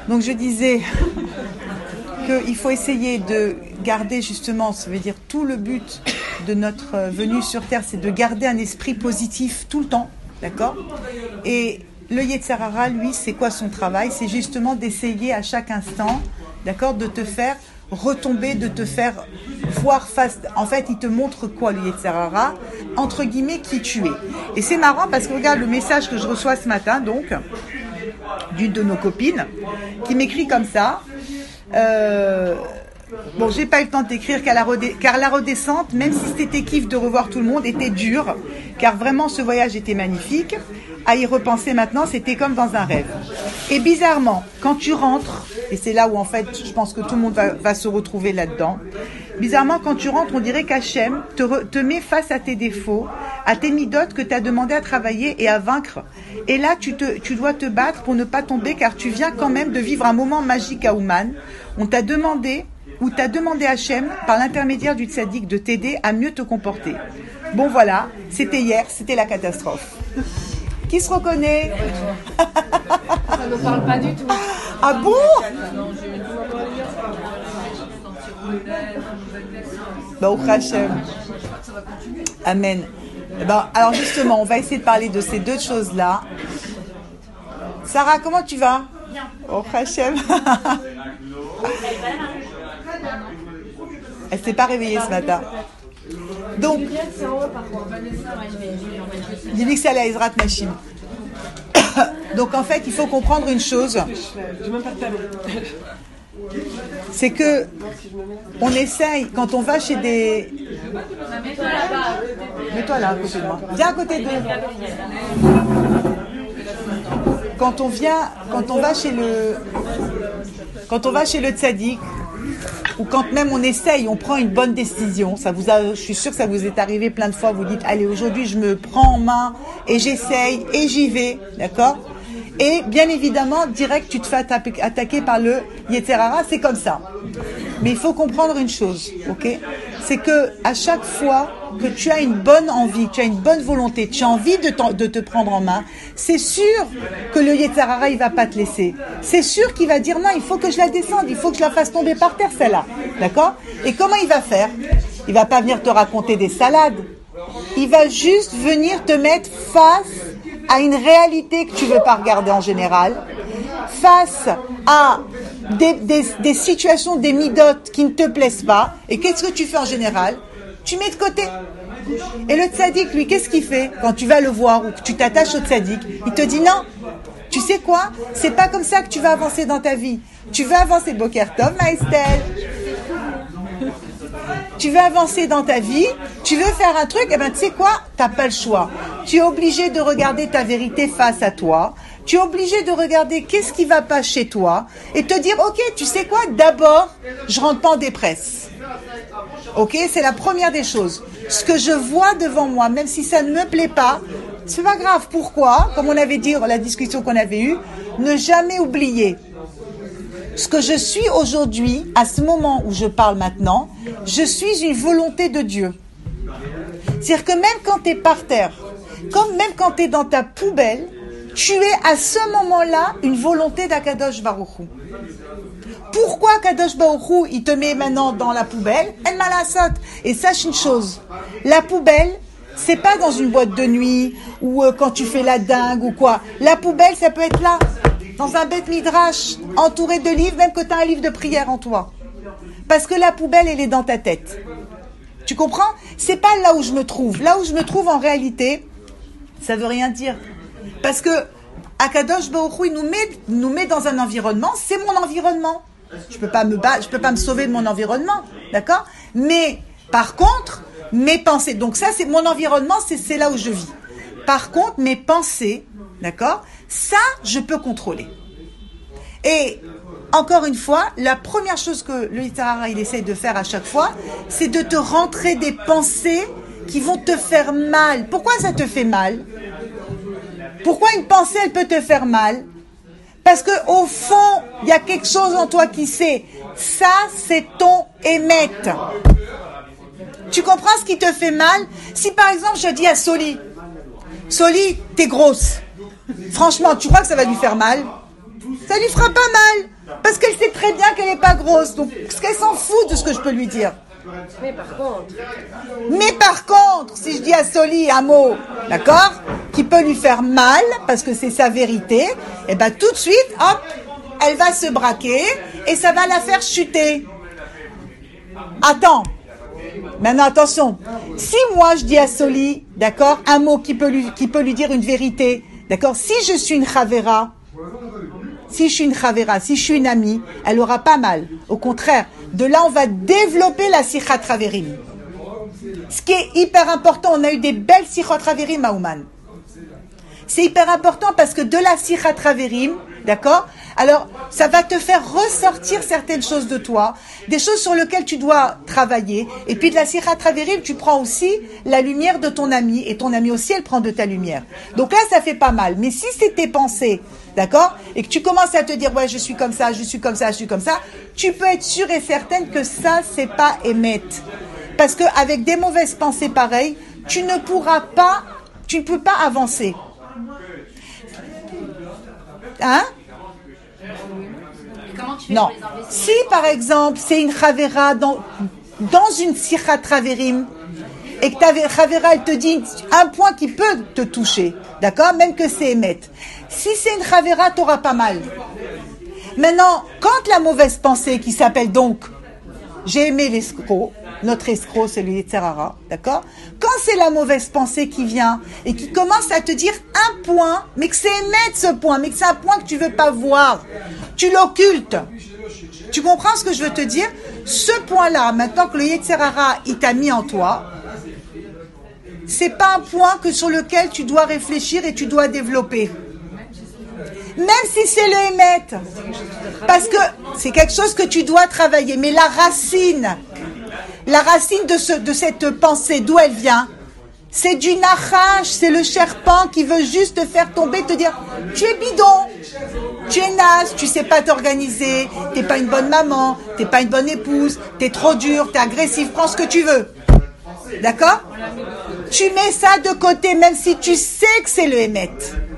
Donc je disais qu'il faut essayer de garder justement, ça veut dire tout le but de notre venue sur Terre, c'est de garder un esprit positif tout le temps, d'accord ? Et le Yetzer Hara, lui, c'est quoi son travail ? C'est justement d'essayer à chaque instant, d'accord, de te faire retomber, de te faire voir face... En fait, il te montre quoi, le Yetzer Hara ? Entre guillemets, qui tu es. Et c'est marrant parce que regarde le message que je reçois ce matin, donc, d'une de nos copines, qui m'écrit comme ça. Bon, j'ai pas eu le temps d'écrire car la redescente, même si c'était kiff de revoir tout le monde, était dure, car vraiment ce voyage était magnifique. À y repenser maintenant, c'était comme dans un rêve. Et bizarrement, quand tu rentres, et c'est là où en fait je pense que tout le monde va se retrouver là-dedans, bizarrement quand tu rentres, on dirait qu'Hachem te met face à tes défauts, à tes midotes que tu as demandé à travailler et à vaincre. Et là, tu dois te battre pour ne pas tomber, car tu viens quand même de vivre un moment magique à Ouman. On t'a demandé, ou t'as demandé à Hachem, par l'intermédiaire du tzaddik, de t'aider à mieux te comporter. Bon voilà, c'était hier, c'était la catastrophe. Qui se reconnaît ? Ça ne parle pas du tout. Ah bon ? Bah, Hachem. Amen. Ben, alors justement, on va essayer de parler de ces deux choses-là. Sarah, comment tu vas ? Oh Hachem. Elle s'est pas réveillée ce matin. Donc, dis-lui que c'est à la Ezrat Machine. Donc en fait, il faut comprendre une chose. C'est que on essaye, quand on va chez des... Mets-toi là à côté de moi. Viens à côté de... Quand on va chez le tzaddik, ou quand même on essaye, on prend une bonne décision, je suis sûre que ça vous est arrivé plein de fois, vous dites, allez, aujourd'hui je me prends en main, et j'essaye, et j'y vais, d'accord ? Et bien évidemment, direct, tu te fais attaquer par le Yetzer Hara, c'est comme ça. Mais il faut comprendre une chose, ok ? C'est que à chaque fois que tu as une bonne envie, tu as une bonne volonté, tu as envie de te prendre en main, c'est sûr que le Yetzer Hara, il va pas te laisser. C'est sûr qu'il va dire non, il faut que je la descende, il faut que je la fasse tomber par terre, celle-là. D'accord ? Et comment il va faire ? Il va pas venir te raconter des salades. Il va juste venir te mettre face à une réalité que tu veux pas regarder en général, face à des situations, des midotes qui ne te plaisent pas. Et qu'est-ce que tu fais en général ? Tu mets de côté. Et le tzaddik, lui, qu'est-ce qu'il fait quand tu vas le voir ou que tu t'attaches au tzaddik ? Il te dit non. Tu sais quoi ? C'est pas comme ça que tu vas avancer dans ta vie. Tu veux avancer, Boker Tov, Maëstelle. Tu veux avancer dans ta vie, tu veux faire un truc, et ben tu sais quoi ? T'as pas le choix. Tu es obligé de regarder ta vérité face à toi. Tu es obligé de regarder qu'est-ce qui va pas chez toi et te dire, ok, tu sais quoi ? D'abord, je rentre pas en dépresse. Ok, c'est la première des choses. Ce que je vois devant moi, même si ça ne me plaît pas, c'est pas grave. Pourquoi ? Comme on avait dit dans la discussion qu'on avait eue, ne jamais oublier. Ce que je suis aujourd'hui, à ce moment où je parle maintenant, je suis une volonté de Dieu. C'est-à-dire que même quand tu es par terre, même quand tu es dans ta poubelle, tu es à ce moment-là une volonté d'Akadosh Baruch Hu. Pourquoi Kadosh Baruch Hu, il te met maintenant dans la poubelle ? En malasot. Et sache une chose, la poubelle, c'est pas dans une boîte de nuit ou quand tu fais la dingue ou quoi. La poubelle, ça peut être là. Dans un beth midrash, entouré de livres, même que tu as un livre de prière en toi. Parce que la poubelle, elle est dans ta tête. Tu comprends ? C'est pas là où je me trouve. Là où je me trouve, en réalité, ça veut rien dire. Parce que Akadosh Baruch Hu, il nous met dans un environnement, c'est mon environnement. Je peux pas me sauver de mon environnement, d'accord ? Mais, par contre, mes pensées, donc ça, c'est mon environnement, c'est là où je vis. Par contre, mes pensées, d'accord ? Ça, je peux contrôler. Et encore une fois, la première chose que le Yetzer Hara, il essaye de faire à chaque fois, c'est de te rentrer des pensées qui vont te faire mal. Pourquoi ça te fait mal ? Pourquoi une pensée, elle peut te faire mal ? Parce que au fond, il y a quelque chose en toi qui sait. Ça, c'est ton émette. Tu comprends ce qui te fait mal ? Si par exemple, je dis à Soli, t'es grosse. Franchement, tu crois que ça va lui faire mal ? Ça lui fera pas mal. Parce qu'elle sait très bien qu'elle n'est pas grosse. Donc, parce qu'elle s'en fout de ce que je peux lui dire. Mais par contre, si je dis à Soli un mot, d'accord, qui peut lui faire mal, parce que c'est sa vérité, et ben tout de suite, hop, elle va se braquer et ça va la faire chuter. Attends. Maintenant, attention. Si moi, je dis à Soli, d'accord, un mot qui peut lui dire une vérité, d'accord, si je suis une chavera, si je suis une amie, elle aura pas mal. Au contraire, de là, on va développer la sichat raverim. Ce qui est hyper important, on a eu des belles sichat raverim à Ouman. C'est hyper important parce que de la sichat raverim, d'accord, alors ça va te faire ressortir certaines choses de toi, des choses sur lesquelles tu dois travailler. Et puis de la sichat raverim, tu prends aussi la lumière de ton ami, et ton ami aussi, elle prend de ta lumière. Donc là, ça fait pas mal. Mais si c'est tes pensées, d'accord, et que tu commences à te dire, ouais, je suis comme ça, je suis comme ça, je suis comme ça, tu peux être sûre et certaine que ça, c'est pas émet. Parce qu'avec des mauvaises pensées pareilles, tu ne peux pas avancer. Hein? Comment tu fais Non. pour les enlever? Si, par exemple, c'est une chavera dans une sichat raverim, et que ta chavera, elle te dit un point qui peut te toucher, d'accord? Même que c'est émet. Si c'est une chavera, t'auras pas mal. Maintenant, quand la mauvaise pensée, qui s'appelle donc, j'ai aimé l'escroc, notre escroc, c'est le Yetzer Hara, d'accord? Quand c'est la mauvaise pensée qui vient et qui commence à te dire un point, mais que c'est émettre ce point, mais que c'est un point que tu veux pas voir, tu l'occultes. Tu comprends ce que je veux te dire? Ce point-là, maintenant que le Yetzer Hara, il t'a mis en toi, c'est pas un point sur lequel tu dois réfléchir et tu dois développer. Même si c'est le émet. Parce que c'est quelque chose que tu dois travailler. Mais la racine de cette pensée, d'où elle vient, c'est du nachash, c'est le serpent qui veut juste te faire tomber, te dire, tu es bidon, tu es naze, tu sais pas t'organiser, t'es pas une bonne maman, t'es pas une bonne épouse, t'es trop dur, t'es agressif, prends ce que tu veux. D'accord? Tu mets ça de côté, même si tu sais que c'est le émet.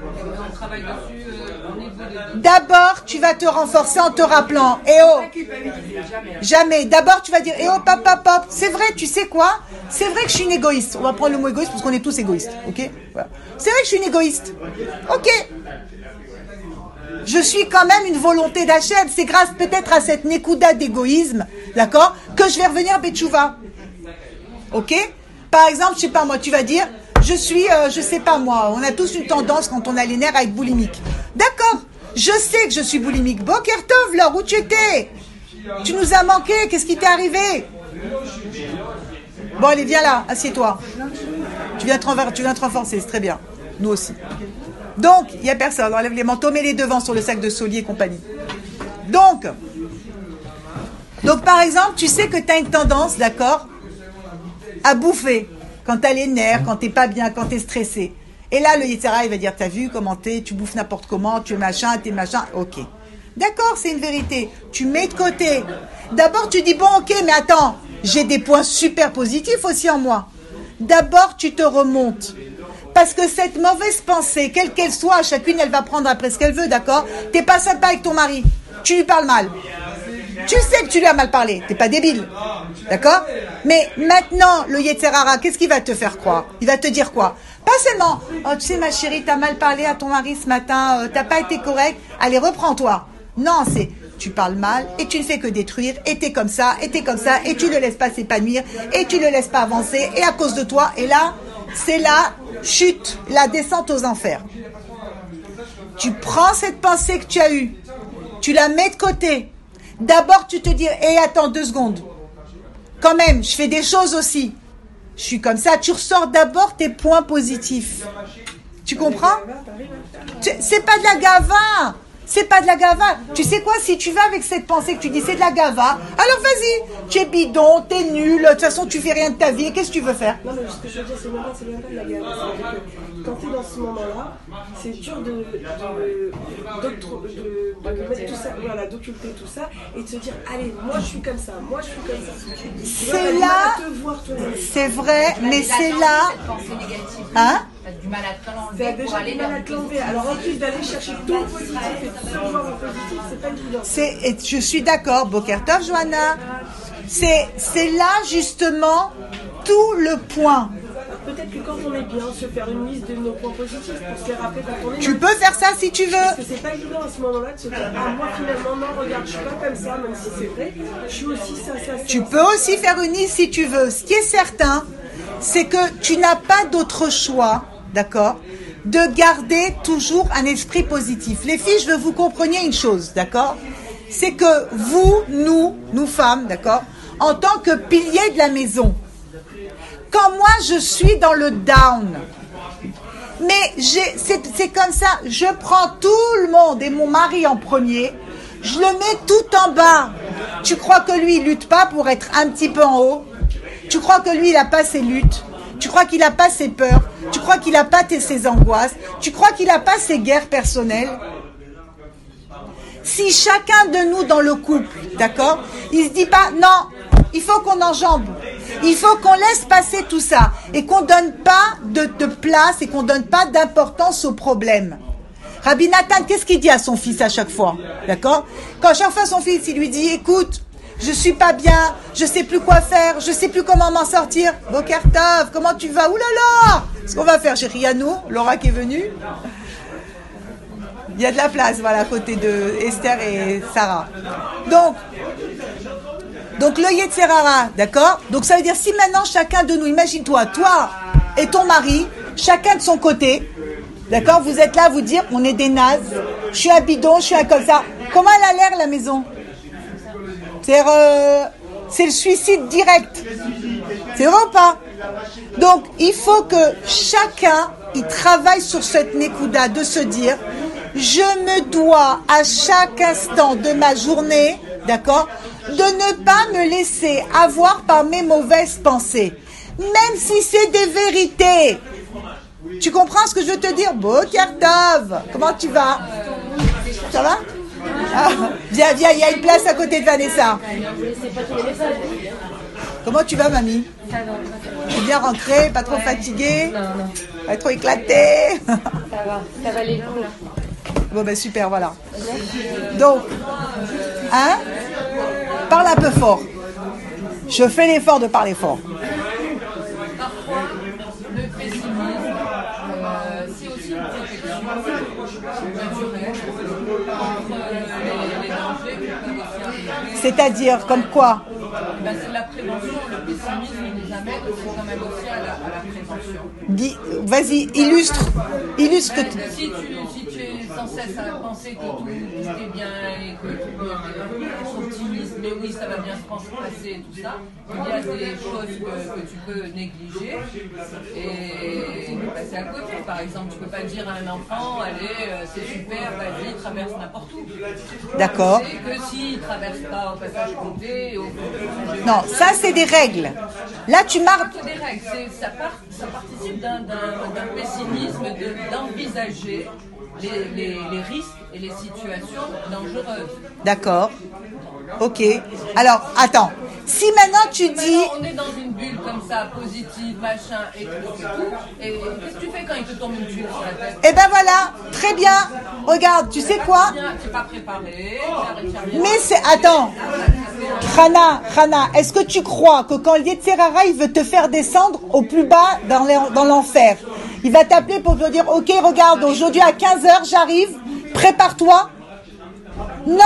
D'abord, tu vas te renforcer en te rappelant, eh oh, jamais. D'abord, tu vas dire, eh oh, pop. C'est vrai, tu sais quoi? C'est vrai que je suis une égoïste. On va prendre le mot égoïste parce qu'on est tous égoïstes, ok? Voilà. C'est vrai que je suis une égoïste, ok? Je suis quand même une volonté d'Hachem. C'est grâce peut-être à cette nekouda d'égoïsme, d'accord, que je vais revenir Betchouva, ok? Par exemple, je sais pas moi, tu vas dire, je sais pas moi, on a tous une tendance quand on a les nerfs à être boulimique. D'accord, je sais que je suis boulimique. Boker Tov, Laure, où tu étais? Tu nous as manqué, qu'est-ce qui t'est arrivé? Bon, allez, viens là, assieds-toi. Tu viens te renforcer, c'est très bien. Nous aussi. Donc, il n'y a personne, on enlève les manteaux, mets les devants sur le sac de Soli et compagnie. Donc, par exemple, tu sais que tu as une tendance, d'accord, à bouffer quand tu as les nerfs, quand tu n'es pas bien, quand tu es stressé. Et là, le Yetzer Hara, il va dire, t'as vu comment tu bouffes n'importe comment, tu es machin, t'es machin, ok. D'accord, c'est une vérité. Tu mets de côté. D'abord, tu dis, bon, ok, mais attends, j'ai des points super positifs aussi en moi. D'abord, tu te remontes. Parce que cette mauvaise pensée, quelle qu'elle soit, chacune, elle va prendre après ce qu'elle veut, d'accord? T'es pas sympa avec ton mari. Tu lui parles mal. Tu sais que tu lui as mal parlé. T'es pas débile. D'accord? Mais maintenant, le Yetzer Hara, qu'est-ce qu'il va te faire croire? Il va te dire quoi? Pas seulement, oh, tu sais, ma chérie, t'as mal parlé à ton mari ce matin, t'as pas été correct. Allez, reprends-toi. Non, c'est, tu parles mal et tu ne fais que détruire, et t'es comme ça, et tu le laisses pas s'épanouir, et tu le laisses pas avancer, et à cause de toi, et là, c'est la chute, la descente aux enfers. Tu prends cette pensée que tu as eue, tu la mets de côté. D'abord, tu te dis, attends 2 secondes. Quand même, je fais des choses aussi. Je suis comme ça. Tu ressors d'abord tes points positifs. Tu comprends? C'est pas de la gava. C'est pas de la gava. Tu sais quoi? Si tu vas avec cette pensée que tu dis c'est de la gava, alors vas-y. Tu es bidon, t'es nul. De toute façon, tu fais rien de ta vie. Qu'est-ce que tu veux faire? Non, mais ce que je veux dire, c'est même pas de la gava. C'est-à-dire que quand t'es dans ce moment-là, c'est dur de mettre tout ça, voilà, d'occulter tout ça et de se dire, allez, moi je suis comme ça, moi je suis comme ça. C'est là, c'est vrai, mais c'est là. Hein? T'as du mal à te Tu as l'enlever pour déjà aller du vers mal à le te l'enlever. positif. Alors en plus d'aller chercher tout le positif et tout le voir en positif, c'est pas évident. Et je suis d'accord, Bokertov, Johanna. C'est là, justement, tout le point. Peut-être que quand on est bien, se faire une liste de nos points positifs pour se les rappeler quand on est Tu mal. peux faire ça si tu Parce veux. que c'est pas évident à ce moment-là de se dire ah moi finalement non regarde je suis pas comme ça même si c'est vrai je suis aussi ça. Tu peux aussi faire une liste si tu veux. Ce qui est certain, c'est que tu n'as pas d'autre choix, d'accord, de garder toujours un esprit positif. Les filles, je veux que vous compreniez une chose, d'accord? C'est que vous, nous femmes, d'accord, en tant que piliers de la maison, quand moi je suis dans le down, mais c'est comme ça, je prends tout le monde et mon mari en premier, je le mets tout en bas. Tu crois que lui, il lutte pas pour être un petit peu en haut? Tu crois que lui, il n'a pas ses luttes? Tu crois qu'il n'a pas ses peurs? Tu crois qu'il n'a pas ses angoisses? Tu crois qu'il n'a pas ses guerres personnelles? Si chacun de nous dans le couple, d'accord, il se dit pas, non, il faut qu'on enjambe, il faut qu'on laisse passer tout ça et qu'on donne pas de place et qu'on donne pas d'importance aux problèmes. Rabbi Nathan, qu'est-ce qu'il dit à son fils à chaque fois, d'accord? Quand chaque fois son fils, il lui dit, écoute, je suis pas bien, je sais plus quoi faire, je sais plus comment m'en sortir. Boker Tov, comment tu vas? Ouh là là! Ce qu'on va faire, chérie, à nous, Laura qui est venue. Il y a de la place, voilà, à côté de Esther et Sarah. Donc le Yetzerara, d'accord? Donc ça veut dire si maintenant chacun de nous, imagine-toi, toi et ton mari, chacun de son côté, d'accord? Vous êtes là à vous dire, on est des nazes, je suis un bidon, je suis un comme ça. Comment elle a l'air la maison? C'est le suicide direct. C'est vrai ou pas? Donc il faut que chacun, il travaille sur cette Nekuda de se dire, je me dois à chaque instant de ma journée, d'accord, de ne pas me laisser avoir par mes mauvaises pensées. Même si c'est des vérités. Tu comprends ce que je veux te dire? Boker Tov, comment tu vas? Ça va? Ah, viens, il y a une place à côté de Vanessa. Comment tu vas, mamie? Tu es bien rentrée, pas trop fatiguée? Non. Pas trop éclatée? Ça va les coups là. Bon ben super, voilà. Donc, hein? Parle un peu fort. Je fais l'effort de parler fort. Parfois, le pessimisme, c'est aussi une protection naturelle contre les dangers qui peuvent aussi arriver. C'est-à-dire, comme quoi? C'est de la prévention. Le pessimisme nous amène aussi quand même aussi à la prévention. Vas-y, illustre. Si tu es sans cesse à penser que tout est bien et que tu peux être optimiste, mais oui, ça va bien se passer et tout ça, il y a des choses que tu peux négliger et passer à côté. Par exemple, tu peux pas dire à un enfant, allez, c'est super, vas-y, traverse n'importe où. D'accord. C'est que s'il traverse pas au passage côté, non, ça c'est des règles. Là, tu marques. C'est des règles. Ça participe d'un pessimisme d'envisager les risques et les situations dangereuses. D'accord. Ok. Alors, attends. Si maintenant tu dis... Maintenant, on est dans une bulle comme ça, positive, machin, et tout. Et qu'est-ce que tu fais quand il te tombe une tuile sur la tête? Eh ben voilà, très bien. Regarde, tu sais quoi? Tu n'es pas préparé. Mais c'est... Attends. Rana, est-ce que tu crois que quand Yetzerara, il veut te faire descendre au plus bas dans l'enfer, il va t'appeler pour te dire, ok, regarde, aujourd'hui à 15h, j'arrive, prépare-toi? Non.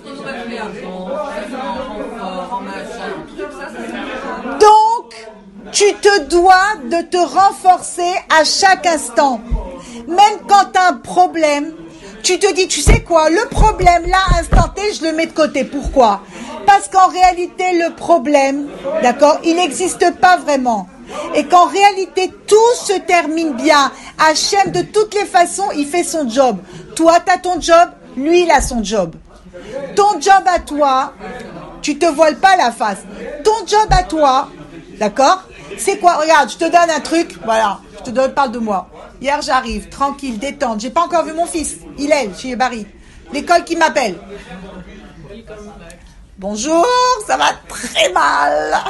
Donc, tu te dois de te renforcer à chaque instant. Même quand tu as un problème, tu te dis, tu sais quoi, le problème là, instant T, je le mets de côté. Pourquoi? Parce qu'en réalité, le problème, d'accord, il n'existe pas vraiment. Et qu'en réalité, tout se termine bien. Hachem, de toutes les façons, il fait son job. Toi, tu as ton job, lui, il a son job. Ton job à toi, tu te voiles pas la face. Ton job à toi, d'accord, c'est quoi? Regarde, je te donne un truc, voilà, parle de moi. Hier, j'arrive, tranquille, détente. J'ai pas encore vu mon fils, Hillel, chez Barry. L'école qui m'appelle. Bonjour, ça va très mal.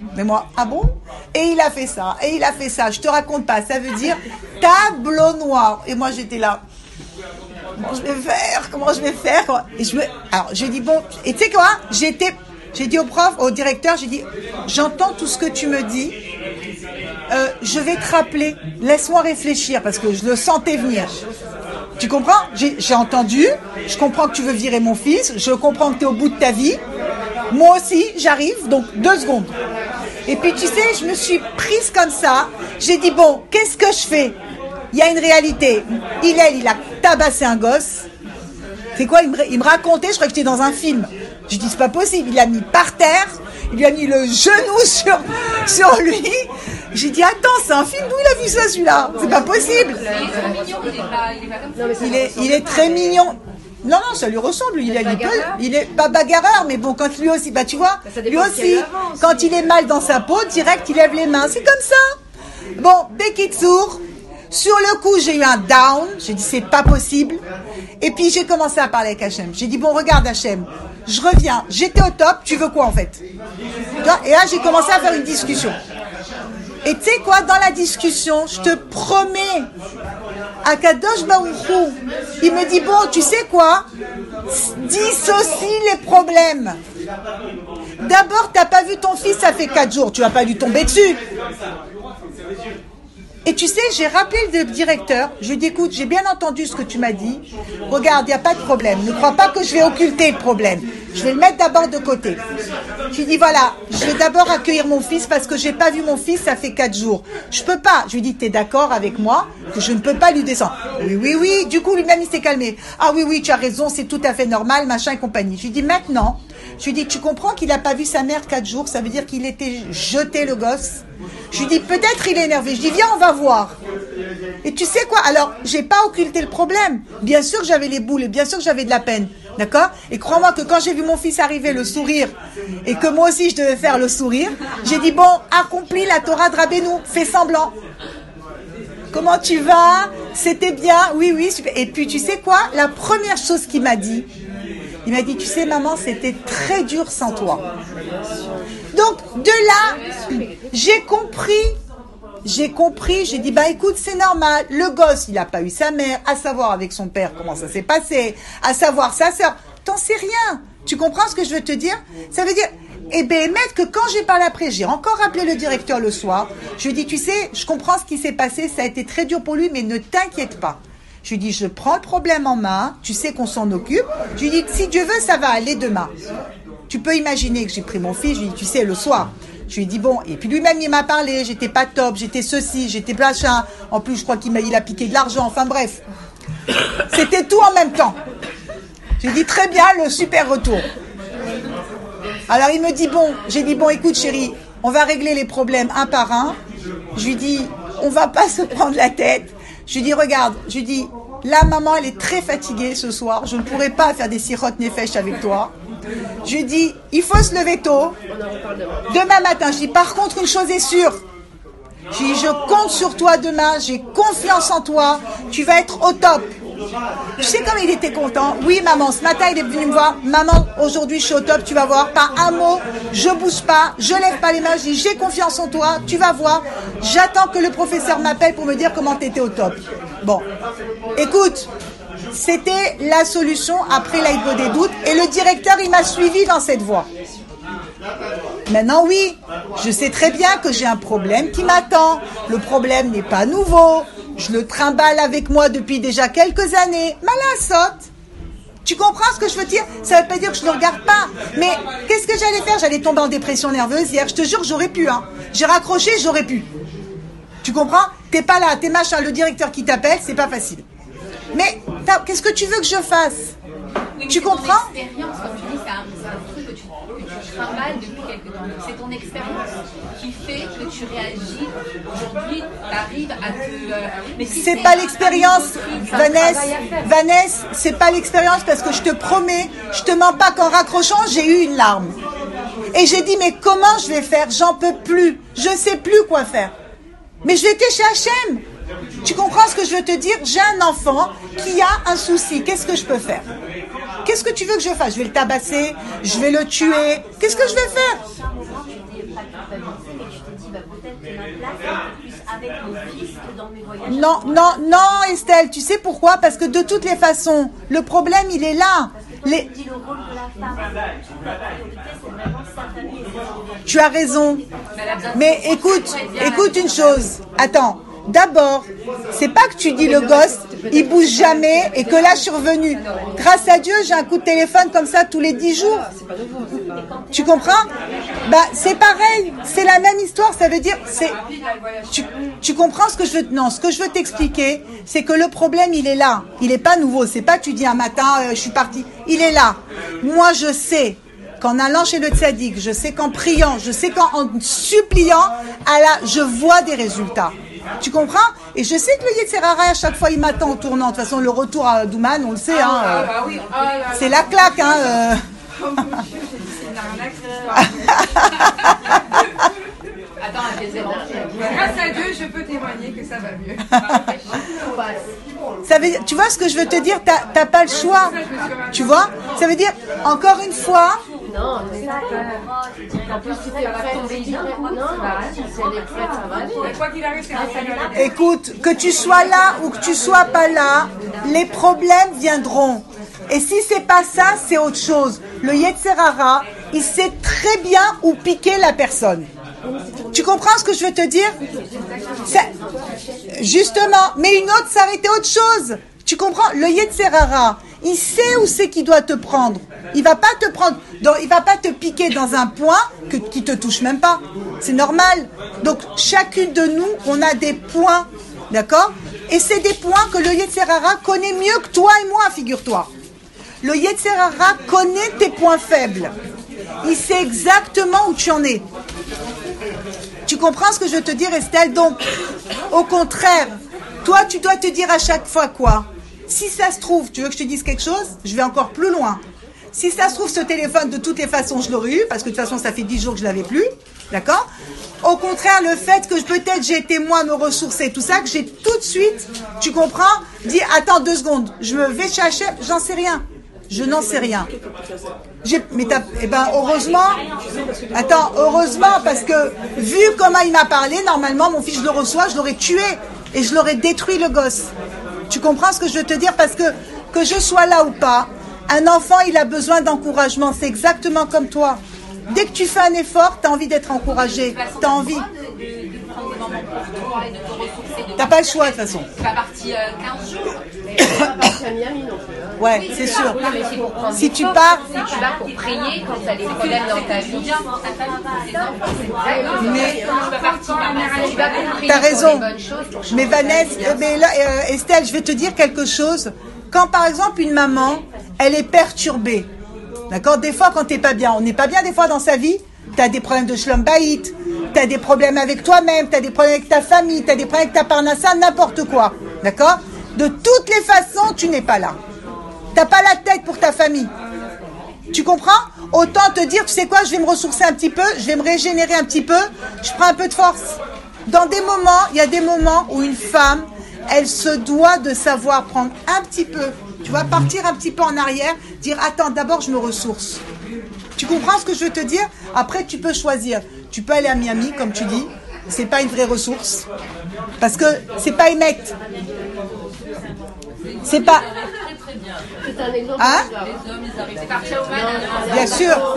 Mais moi, ah bon? Et il a fait ça, et il a fait ça. Je te raconte pas, ça veut dire tableau noir. Et moi, j'étais là. Comment je vais faire Alors, j'ai dit, bon, et tu sais quoi? J'ai dit au prof, au directeur, j'ai dit, j'entends tout ce que tu me dis. Je vais te rappeler. Laisse-moi réfléchir, parce que je le sentais venir. Tu comprends? J'ai entendu. Je comprends que tu veux virer mon fils. Je comprends que tu es au bout de ta vie. Moi aussi, j'arrive. Donc, 2 secondes. Et puis, tu sais, je me suis prise comme ça. J'ai dit, bon, qu'est-ce que je fais? Il y a une réalité. Il a tabassé un gosse. C'est quoi? Il me racontait, je croyais que j'étais dans un film. Je dis, c'est pas possible. Il l'a mis par terre. Il lui a mis le genou sur lui. J'ai dit, attends, c'est un film, d'où il a vu ça, celui-là? C'est pas possible. Il est trop mignon, il est pas comme ça. Il est très mignon. Non, ça lui ressemble. Il est pas bagarreur, mais bon, quand lui aussi, bah tu vois, lui aussi, quand il est mal dans sa peau, direct, il lève les mains. C'est comme ça. Bon, Bekitsour, sur le coup, j'ai eu un down. J'ai dit, c'est pas possible. Et puis, j'ai commencé à parler avec Hachem. J'ai dit, bon, regarde, Hachem, je reviens. J'étais au top, tu veux quoi, en fait? Et là, j'ai commencé à faire une discussion. Et tu sais quoi, dans la discussion, je te promets, Akadosh Baruch Hu, il me dit, bon, tu sais quoi, dissocie les problèmes. D'abord, t'as pas vu ton fils, ça fait 4 jours, tu vas pas lui tomber dessus. Et tu sais, j'ai rappelé le directeur, je lui ai dit, écoute, j'ai bien entendu ce que tu m'as dit, regarde, il n'y a pas de problème, ne crois pas que je vais occulter le problème, je vais le mettre d'abord de côté. Je lui ai dit, voilà, je vais d'abord accueillir mon fils parce que j'ai pas vu mon fils, ça fait 4 jours. Je peux pas. Je lui ai dit, t'es d'accord avec moi que je ne peux pas lui descendre? Oui. Du coup, lui-même, il s'est calmé. Ah oui, tu as raison, c'est tout à fait normal, machin et compagnie. Je lui ai dit, maintenant, je lui ai dit, tu comprends qu'il a pas vu sa mère 4 jours, ça veut dire qu'il était jeté le gosse. Je lui dis, peut-être il est énervé. Je dis, viens, on va voir. Et tu sais quoi? Alors, j'ai pas occulté le problème. Bien sûr que j'avais les boules et bien sûr que j'avais de la peine. D'accord? Et crois-moi que quand j'ai vu mon fils arriver, le sourire, et que moi aussi je devais faire le sourire, j'ai dit, bon, accomplis la Torah de Rabbeinu, fais semblant. Comment tu vas? C'était bien? Oui, super. Et puis, tu sais quoi? La première chose qu'il m'a dit, il m'a dit, tu sais, maman, c'était très dur sans toi. Donc, de là, j'ai compris, j'ai dit, bah écoute, c'est normal, le gosse, il n'a pas eu sa mère, à savoir avec son père comment ça s'est passé, à savoir sa sœur, t'en sais rien. Tu comprends ce que je veux te dire? Ça veut dire, et ben, que quand j'ai parlé après, j'ai encore appelé le directeur le soir, je lui ai dit, tu sais, je comprends ce qui s'est passé, ça a été très dur pour lui, mais ne t'inquiète pas. Je lui ai dit, je prends le problème en main, tu sais qu'on s'en occupe. Je lui ai dit, si Dieu veut, ça va aller demain. Tu peux imaginer que j'ai pris mon fils, je lui ai dit, tu sais, le soir. Je lui ai dit, bon, et puis lui-même, il m'a parlé, j'étais pas top, j'étais ceci, j'étais machin. En plus, je crois il a piqué de l'argent, enfin bref. C'était tout en même temps. J'ai dit, très bien, le super retour. Alors, il me dit, bon, j'ai dit, bon, écoute, chérie, on va régler les problèmes un par un. Je lui dis, on va pas se prendre la tête. Je lui dis, regarde, je lui dis, là, maman, elle est très fatiguée ce soir. Je ne pourrai pas faire des sirotes nefesh avec toi. Je lui dis, il faut se lever tôt. Demain matin, je dis, par contre, une chose est sûre. Je dis, je compte sur toi demain. J'ai confiance en toi. Tu vas être au top. Tu sais comme il était content. Oui, maman, ce matin, il est venu me voir. Maman, aujourd'hui, je suis au top. Tu vas voir. Pas un mot. Je bouge pas. Je lève pas les mains. Je dis, j'ai confiance en toi. Tu vas voir. J'attends que le professeur m'appelle pour me dire comment tu étais au top. Bon. Écoute, c'était la solution après l'aïbo des doutes. Et le directeur, il m'a suivi dans cette voie. Maintenant, oui, je sais très bien que j'ai un problème qui m'attend. Le problème n'est pas nouveau. Je le trimballe avec moi depuis déjà quelques années. Malassot. Tu comprends ce que je veux dire? Ça ne veut pas dire que je ne le regarde pas. Mais qu'est-ce que j'allais faire? J'allais tomber en dépression nerveuse hier. Je te jure, j'aurais pu. J'ai raccroché, j'aurais pu. Tu comprends? T'es pas là, t'es machin, le directeur qui t'appelle, c'est pas facile. Mais qu'est-ce que tu veux que je fasse? Oui, tu comprends? Ton expérience, comme tu dis, c'est un truc que tu travailles depuis quelque temps. C'est ton expérience qui fait que tu réagis. Aujourd'hui, tu arrives à te... Mais si c'est pas l'expérience, Vanessa, c'est pas l'expérience parce que je te promets, je te mens pas qu'en raccrochant, j'ai eu une larme. Et j'ai dit, mais comment je vais faire? J'en peux plus. Je sais plus quoi faire. Mais je l'étais chez Hachem. Tu comprends ce que je veux te dire? J'ai un enfant qui a un souci. Qu'est-ce que je peux faire? Qu'est-ce que tu veux que je fasse? Je vais le tabasser? Je vais le tuer? Qu'est-ce que je vais faire? culpabiliser, mais tu te dis, bah, peut-être que ma place est plus avec mon fils que dans mes voyages. Non, Estelle, tu sais pourquoi? Parce que de toutes les façons, le problème, il est là. Tu dis le rôle de la femme. La priorité, c'est vraiment sa famille et ses enfants. Tu as raison. Mais écoute une chose. Attends. D'abord, c'est pas que tu dis le gosse, il bouge jamais et que là je suis revenue. Grâce à Dieu, j'ai un coup de téléphone comme ça tous les 10 jours. Tu comprends? Bah, c'est pareil. C'est la même histoire. Ça veut dire, tu comprends ce que je veux, non, ce que je veux t'expliquer, c'est que le problème, il est là. Il est pas nouveau. C'est pas que tu dis un matin, je suis partie. Il est là. Moi, je sais qu'en allant chez le tzaddik, je sais qu'en priant, je sais qu'en suppliant, je vois des résultats. Tu comprends? Et je sais que le Yetzer Hara, à chaque fois, il m'attend en tournant. De toute façon, le retour à Douman, on le sait. C'est la claque. Attends, grâce à Dieu, je peux témoigner que ça va mieux. Ça veut dire, tu vois ce que je veux te dire? T'as pas le choix. Tu vois? Ça veut dire, encore une fois. Non, c'est ça. En plus, tu t'es prête, tomber d'un coup. Non, si elle est prête, ça va aller. Quoi qu'il arrive, c'est grâce à Dieu. Écoute, que tu sois là ou que tu sois pas là, les problèmes viendront. Et si c'est pas ça, c'est autre chose. Le Yetzer Hara, il sait très bien où piquer la personne. Tu comprends ce que je veux te dire? Justement, mais une autre, ça aurait été autre chose. Tu comprends? Le Yetzer Hara, il sait où c'est qu'il doit te prendre. Il va pas te prendre, il va pas te piquer dans un point qui te touche même pas. C'est normal. Donc, chacune de nous, on a des points. D'accord? Et c'est des points que le Yetzer Hara connaît mieux que toi et moi, figure-toi. Le Yetzer Hara connaît tes points faibles. Il sait exactement où tu en es. Tu comprends ce que je veux te dire, Estelle? Donc, au contraire, toi, tu dois te dire à chaque fois quoi? Si ça se trouve, tu veux que je te dise quelque chose? Je vais encore plus loin. Si ça se trouve, ce téléphone, de toutes les façons, je l'aurais eu, parce que de toute façon, ça fait 10 jours que je ne l'avais plus. D'accord? Au contraire, le fait que peut-être j'ai été moi me ressourcer, tout ça, que j'ai tout de suite, tu comprends, dit, attends 2 secondes, je me vais chercher, j'en sais rien. Je n'en sais rien. Heureusement, parce que, vu comment il m'a parlé, normalement, mon fils, je le reçois, je l'aurais tué, et je l'aurais détruit, le gosse. Tu comprends ce que je veux te dire? Parce que je sois là ou pas, un enfant, il a besoin d'encouragement. C'est exactement comme toi. Dès que tu fais un effort, tu as envie d'être encouragé. Tu as envie. T'as pas le choix, de toute façon. Tu vas partir 15 jours. Ouais, c'est sûr. Si tu vas pour prier, quand tu as des problèmes dans ta vie, mais t'as raison. Mais Vanessa, Estelle, je vais te dire quelque chose. Quand par exemple une maman, elle est perturbée, d'accord? Des fois, quand t'es pas bien, on n'est pas bien des fois dans sa vie. T'as des problèmes de shlom bayit, t'as des problèmes avec toi-même, t'as des problèmes avec ta famille, t'as des problèmes avec ta parnassa, n'importe quoi, d'accord? De toutes les façons, tu n'es pas là. T'as pas la tête pour ta famille. Tu comprends? Autant te dire, tu sais quoi, je vais me ressourcer un petit peu, je vais me régénérer un petit peu, je prends un peu de force. Dans des moments, il y a des moments où une femme, elle se doit de savoir prendre un petit peu, tu vois, partir un petit peu en arrière, dire, attends, d'abord je me ressource. Tu comprends ce que je veux te dire? Après, tu peux choisir. Tu peux aller à Miami, comme tu dis. C'est pas une vraie ressource. Parce que c'est pas émette. C'est pas... Hein? Bien sûr.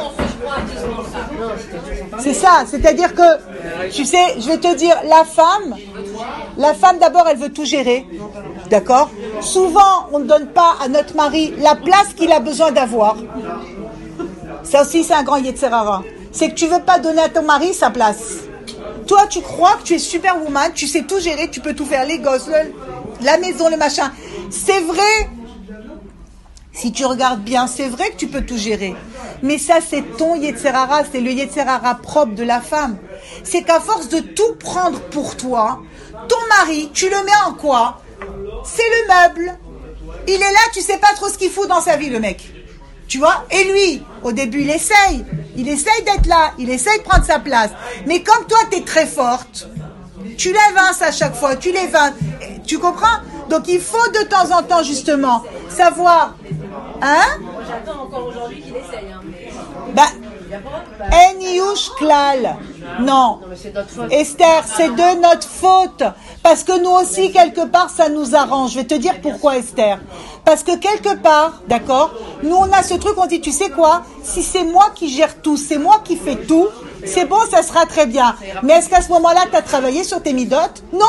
C'est ça. C'est-à-dire que, tu sais, je vais te dire, la femme d'abord, elle veut tout gérer. D'accord? Souvent, on ne donne pas à notre mari la place qu'il a besoin d'avoir. Ça aussi, c'est un grand Yetzer Hara. C'est que tu veux pas donner à ton mari sa place. Toi, tu crois que tu es superwoman, tu sais tout gérer, tu peux tout faire, les gosses, la maison, le machin. C'est vrai. Si tu regardes bien, c'est vrai que tu peux tout gérer. Mais ça, c'est ton Yetzer Hara, c'est le Yetzer Hara propre de la femme. C'est qu'à force de tout prendre pour toi, ton mari, tu le mets en quoi? C'est le meuble. Il est là, tu sais pas trop ce qu'il fout dans sa vie, le mec. Tu vois? Et lui, au début, il essaye d'être là, il essaye de prendre sa place. Mais comme toi, t'es très forte, tu l'évinces à chaque fois, tu l'évinces. Tu comprends? Donc, il faut de temps en temps, justement, savoir, hein? J'attends encore aujourd'hui qu'il essaye. En Yush Klal. Non. Esther, c'est de notre faute. Parce que nous aussi, quelque part, ça nous arrange. Je vais te dire pourquoi, Esther. Parce que quelque part, d'accord, nous on a ce truc, on dit, tu sais quoi, si c'est moi qui gère tout, c'est moi qui fais tout, c'est bon, ça sera très bien. Mais est-ce qu'à ce moment-là, tu as travaillé sur tes midotes? Non.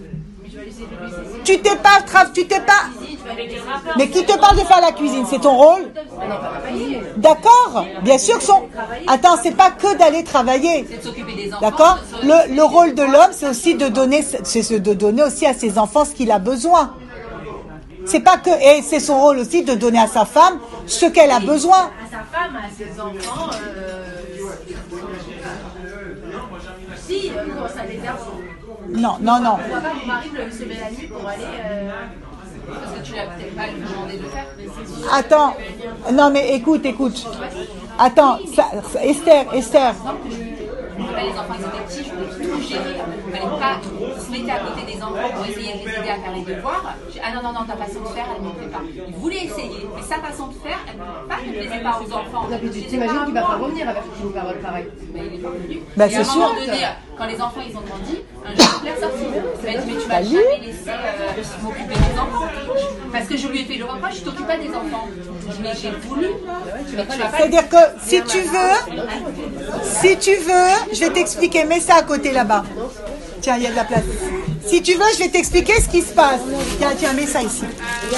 Tu t'es pas... Mais qui te parle de faire la cuisine? C'est ton rôle? D'accord. Bien sûr que son... Attends, c'est pas que d'aller travailler. D'accord. Le rôle de l'homme, c'est aussi de donner aussi à ses enfants ce qu'il a besoin. C'est pas que... Et c'est son rôle aussi de donner à sa femme ce qu'elle a besoin. À sa femme, à ses enfants... Si, ça les énerve. Non. Pourquoi pas mon mari me se met la nuit pour aller... Parce que tu l'as peut-être pas demandé de faire. Attends. Non, mais écoute. Attends, Esther. Les enfants, ils étaient petits, je voulais tout gérer. Il ne fallait pas se mettre à côté des enfants pour essayer de les aider à faire les devoirs. Ah non, ta façon de faire, elle ne me plaît pas. Il voulait essayer, mais sa façon de faire, elle ne plaisait pas aux enfants. Tu t'imagines qu'il ne va pas revenir avec une parole pareille? Mais il n'est pas revenu. Bah, et c'est à un moment sûr. donné, quand les enfants ils ont grandi, un jour il est sorti. Il m'a dit, mais tu m'as jamais laissé m'occuper des enfants. Parce que je lui ai fait le reproche, je t'occupe pas des enfants. Mais j'ai voulu. C'est-à-dire que si tu veux, je vais t'expliquer. Mets ça à côté là-bas. Tiens, il y a de la place. Si tu veux, je vais t'expliquer ce qui se passe. Tiens, mets ça ici.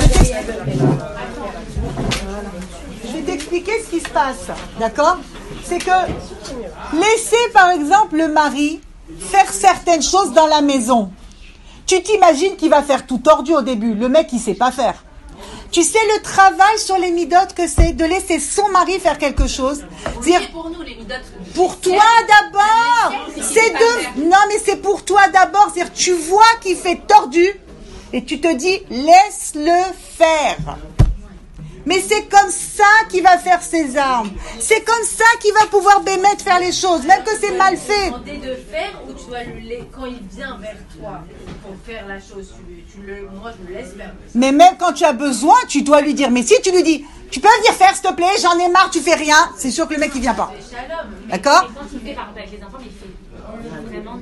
Je vais t'expliquer ce qui se passe. D'accord? C'est que laisser, par exemple, le mari faire certaines choses dans la maison. Tu t'imagines qu'il va faire tout tordu au début. Le mec, il sait pas faire. Tu sais le travail sur les midotes que c'est de laisser son mari faire quelque chose. C'est pour nous les midotes. Pour toi d'abord. Non, mais c'est pour toi d'abord. C'est-à-dire tu vois qu'il fait tordu et tu te dis laisse-le faire. Mais c'est comme ça qu'il va faire ses armes. C'est comme ça qu'il va pouvoir bémettre faire les choses, même que c'est mal fait. Demander de faire ou tu dois quand il vient vers toi pour faire la chose, moi je le laisse faire. Mais même quand tu as besoin, tu dois lui dire. Mais si tu lui dis, tu peux venir faire s'il te plaît, j'en ai marre, tu fais rien, c'est sûr que le mec il vient pas. D'accord? Quand il fait par exemple avec les enfants, il fait vraiment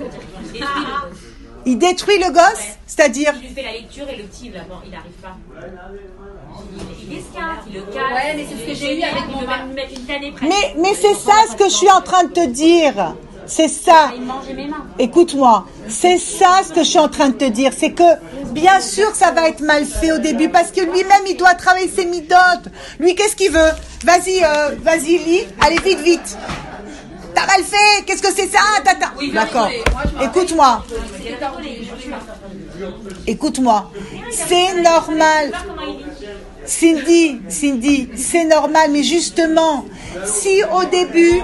Il détruit le gosse, c'est-à-dire. Il lui fait la lecture et le petit, là, bon, il n'arrive pas. Il esquinte, il le casse. Ouais, mais c'est ce que j'ai eu avec mon mari. Mettre une tannée presque. Mais c'est ça ce que je suis en train de te dire. C'est ça. Il mangeait mes mains. Écoute-moi, c'est ça ce que je suis en train de te dire. C'est que, bien sûr, ça va être mal fait au début parce que lui-même, il doit travailler ses midotes. Lui, qu'est-ce qu'il veut? Vas-y, lis. Allez, vite. T'as mal fait. Qu'est-ce que c'est ça? Tata. Oui, d'accord. Écoute-moi. C'est normal. Cindy, c'est normal. Mais justement, si au début,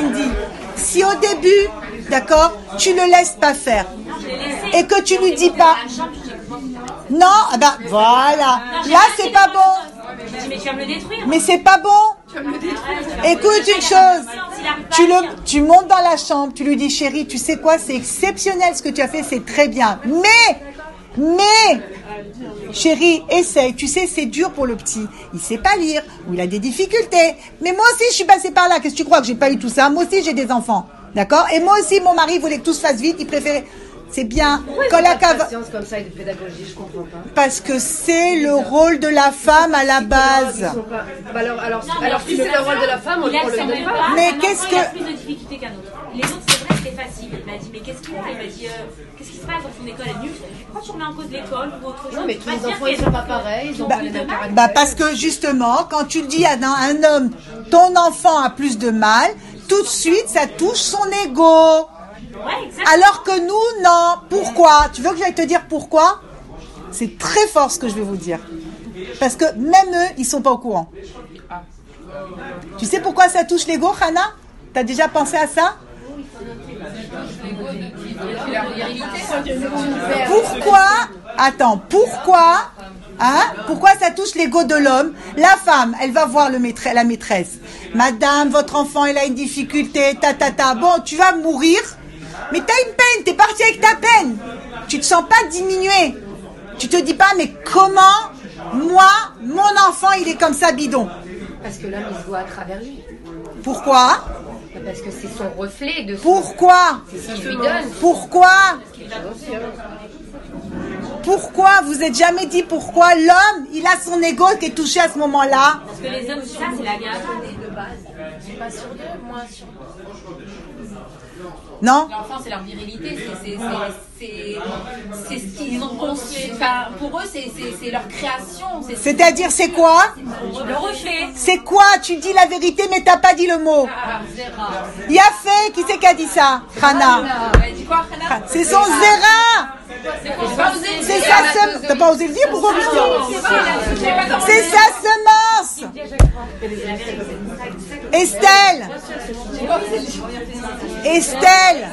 d'accord, tu le laisses pas faire et que tu lui dis pas, non, voilà, là c'est pas bon. Mais tu vas me le détruire. Mais c'est pas bon. Écoute une chose, tu montes dans la chambre, tu lui dis chérie, tu sais quoi, c'est exceptionnel ce que tu as fait, c'est très bien. Mais, chérie, essaye. Tu sais, c'est dur pour le petit. Il sait pas lire ou il a des difficultés. Mais moi aussi, je suis passée par là. Qu'est-ce que tu crois que j'ai pas eu tout ça? Moi aussi, j'ai des enfants. D'accord? Et moi aussi, mon mari voulait que tout se fasse vite. Il préférait. C'est bien. Patience comme ça et de pédagogie, je comprends pas. Parce que c'est le rôle de la femme à la base. Alors si c'est le rôle de la femme, on le donne pas. Mais qu'est-ce Il a que... plus de difficultés qu'un autre. Les autres, c'est vrai, c'était facile. Il m'a dit, mais qu'est-ce qu'il y a? Il m'a dit, qu'est-ce qui se passe dans son école? Elle est nulle. Pourquoi tu remets en cause l'école ou autre chose? Non, mais tous les enfants, ils sont pas pareils. Ils ont pas les mêmes caractères. Parce que justement, quand tu le dis à un homme, ton enfant a plus de mal, tout de suite, ça touche son ego. Ouais, exactement. Alors que nous, non. Pourquoi? Tu veux que j'aille te dire pourquoi? C'est très fort ce que je vais vous dire. Parce que même eux, ils sont pas au courant. Tu sais pourquoi ça touche l'ego, Hana? T'as déjà pensé à ça? Pourquoi? Attends, pourquoi ça touche l'ego de l'homme? La femme, elle va voir la maîtresse. Madame, votre enfant, il a une difficulté, Bon, tu vas mourir. Mais t'as une peine, t'es parti avec ta peine. Tu te sens pas diminué. Tu te dis pas, mais comment, moi, mon enfant, il est comme ça bidon. Parce que l'homme, il se voit à travers lui. Pourquoi? Parce que c'est son reflet de son... Pourquoi? C'est ce qu'il lui donne. Pourquoi? Pourquoi? Vous n'êtes jamais dit pourquoi l'homme, il a son ego qui est touché à ce moment-là? Parce que les hommes, ça, c'est la guerre. Je suis pas sur deux, moi sur Non? L'enfant, c'est leur virilité, c'est ce qu'ils ont construit. Enfin, pour eux, c'est leur création. C'est-à-dire, c'est quoi? Le reflet. C'est quoi? Tu dis la vérité, mais t'as pas dit le mot. Il y a fait, qui c'est qui a dit ça? Hana. Elle dit quoi, Hana? C'est son zéra. C'est sa semence. T'as pas osé le dire? Pourquoi c'est sa semence. Estelle. Estelle.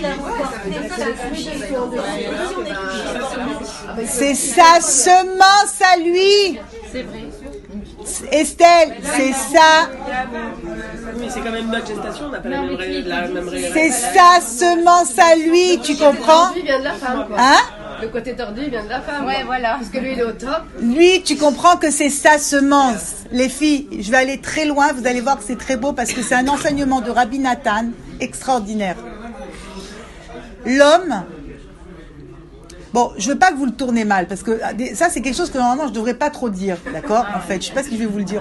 C'est sa semence à lui. Estelle, c'est ça. Mais c'est quand même notre gestation, on n'a pas la même réalité. C'est sa semence à lui, tu comprends? Il vient de la femme, quoi. Hein? Le côté tordu, il vient de la femme. Ouais, voilà. Parce que lui, il est au top. Lui, tu comprends que c'est sa semence. Les filles, je vais aller très loin, vous allez voir que c'est très beau parce que c'est un enseignement de Rabbi Nathan extraordinaire. L'homme, bon, je veux pas que vous le tournez mal parce que ça c'est quelque chose que normalement je devrais pas trop dire, d'accord? En fait, je sais pas ce que je vais vous le dire.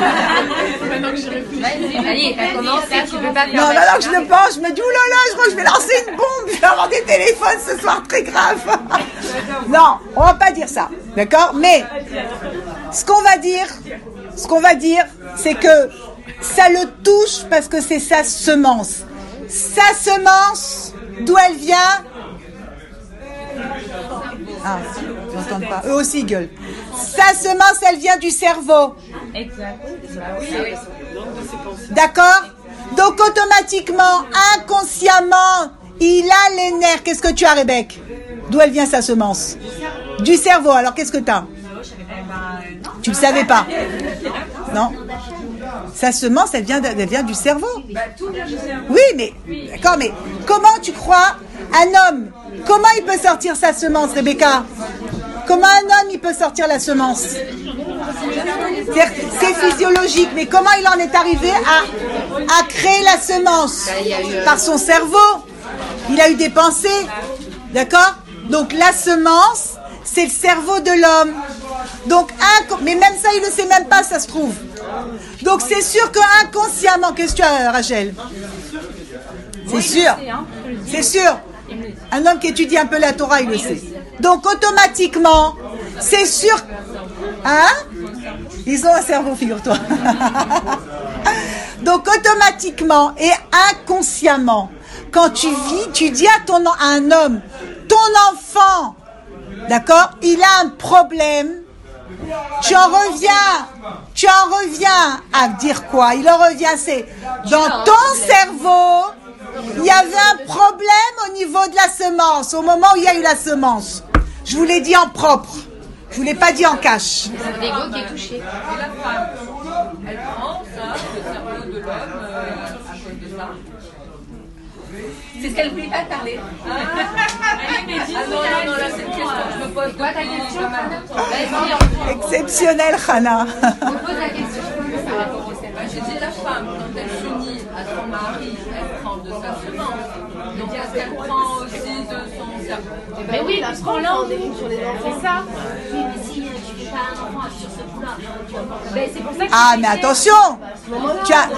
Allez, t'as commencé, tu peux pas Non, maintenant que je le pense, je me dis oulala, je crois que je vais lancer une bombe, je vais avoir des téléphones ce soir très graves. Non, on va pas dire ça, d'accord? Mais ce qu'on va dire, c'est que ça le touche parce que c'est sa semence. Sa semence, d'où elle vient? Ah, ils n'entendent pas. Eux aussi ils gueulent. Sa semence, elle vient du cerveau. Exact. D'accord? Donc automatiquement, inconsciemment, il a les nerfs. Qu'est-ce que tu as, Rebecca? D'où elle vient sa semence? Du cerveau. Alors qu'est-ce que tu as? Tu ne le savais pas? Non? Sa semence, elle vient du cerveau. Oui, mais d'accord, mais comment tu crois un homme? Comment il peut sortir sa semence, Rebecca? Comment un homme il peut sortir la semence? C'est physiologique, mais comment il en est arrivé à créer la semence? Par son cerveau. Il a eu des pensées, d'accord? Donc la semence, c'est le cerveau de l'homme. Donc mais même ça, il ne sait même pas, ça se trouve. Donc c'est sûr que inconsciemment, qu'est-ce que tu as, Rachel? C'est sûr. C'est sûr. Un homme qui étudie un peu la Torah, il le sait. Donc automatiquement, c'est sûr. Hein? Ils ont un cerveau, figure-toi. Donc automatiquement et inconsciemment, quand tu vis, tu dis à un homme, ton enfant, d'accord, il a un problème. Tu en reviens à dire quoi? Il en revient, c'est dans ton cerveau. Il y avait un problème au niveau de la semence, au moment où il y a eu la semence. Je vous l'ai dit en propre. Je vous l'ai pas dit en cash. C'est son ego qui est touché. Et la femme, elle prend ça, le cerveau de l'homme, à cause de ça. C'est ce qu'elle voulait pas parler. Ah non, là c'est une question que je me pose. Quoi ta question? Vas-y, Vas-y, Exceptionnel, Hana. on pose la question. par rapport au cerveau. J'ai dit la femme, quand elle s'unit à son mari, elle prend de sa semence. Donc est-ce qu'elle prend aussi de son cerveau? Mais oui, parce qu'on l'a c'est ça. Oui, mais si tu fais pas un enfant sur ce coup-là, tu vas pas. Ben, c'est pour ça que Ah, mais attention. Tu as...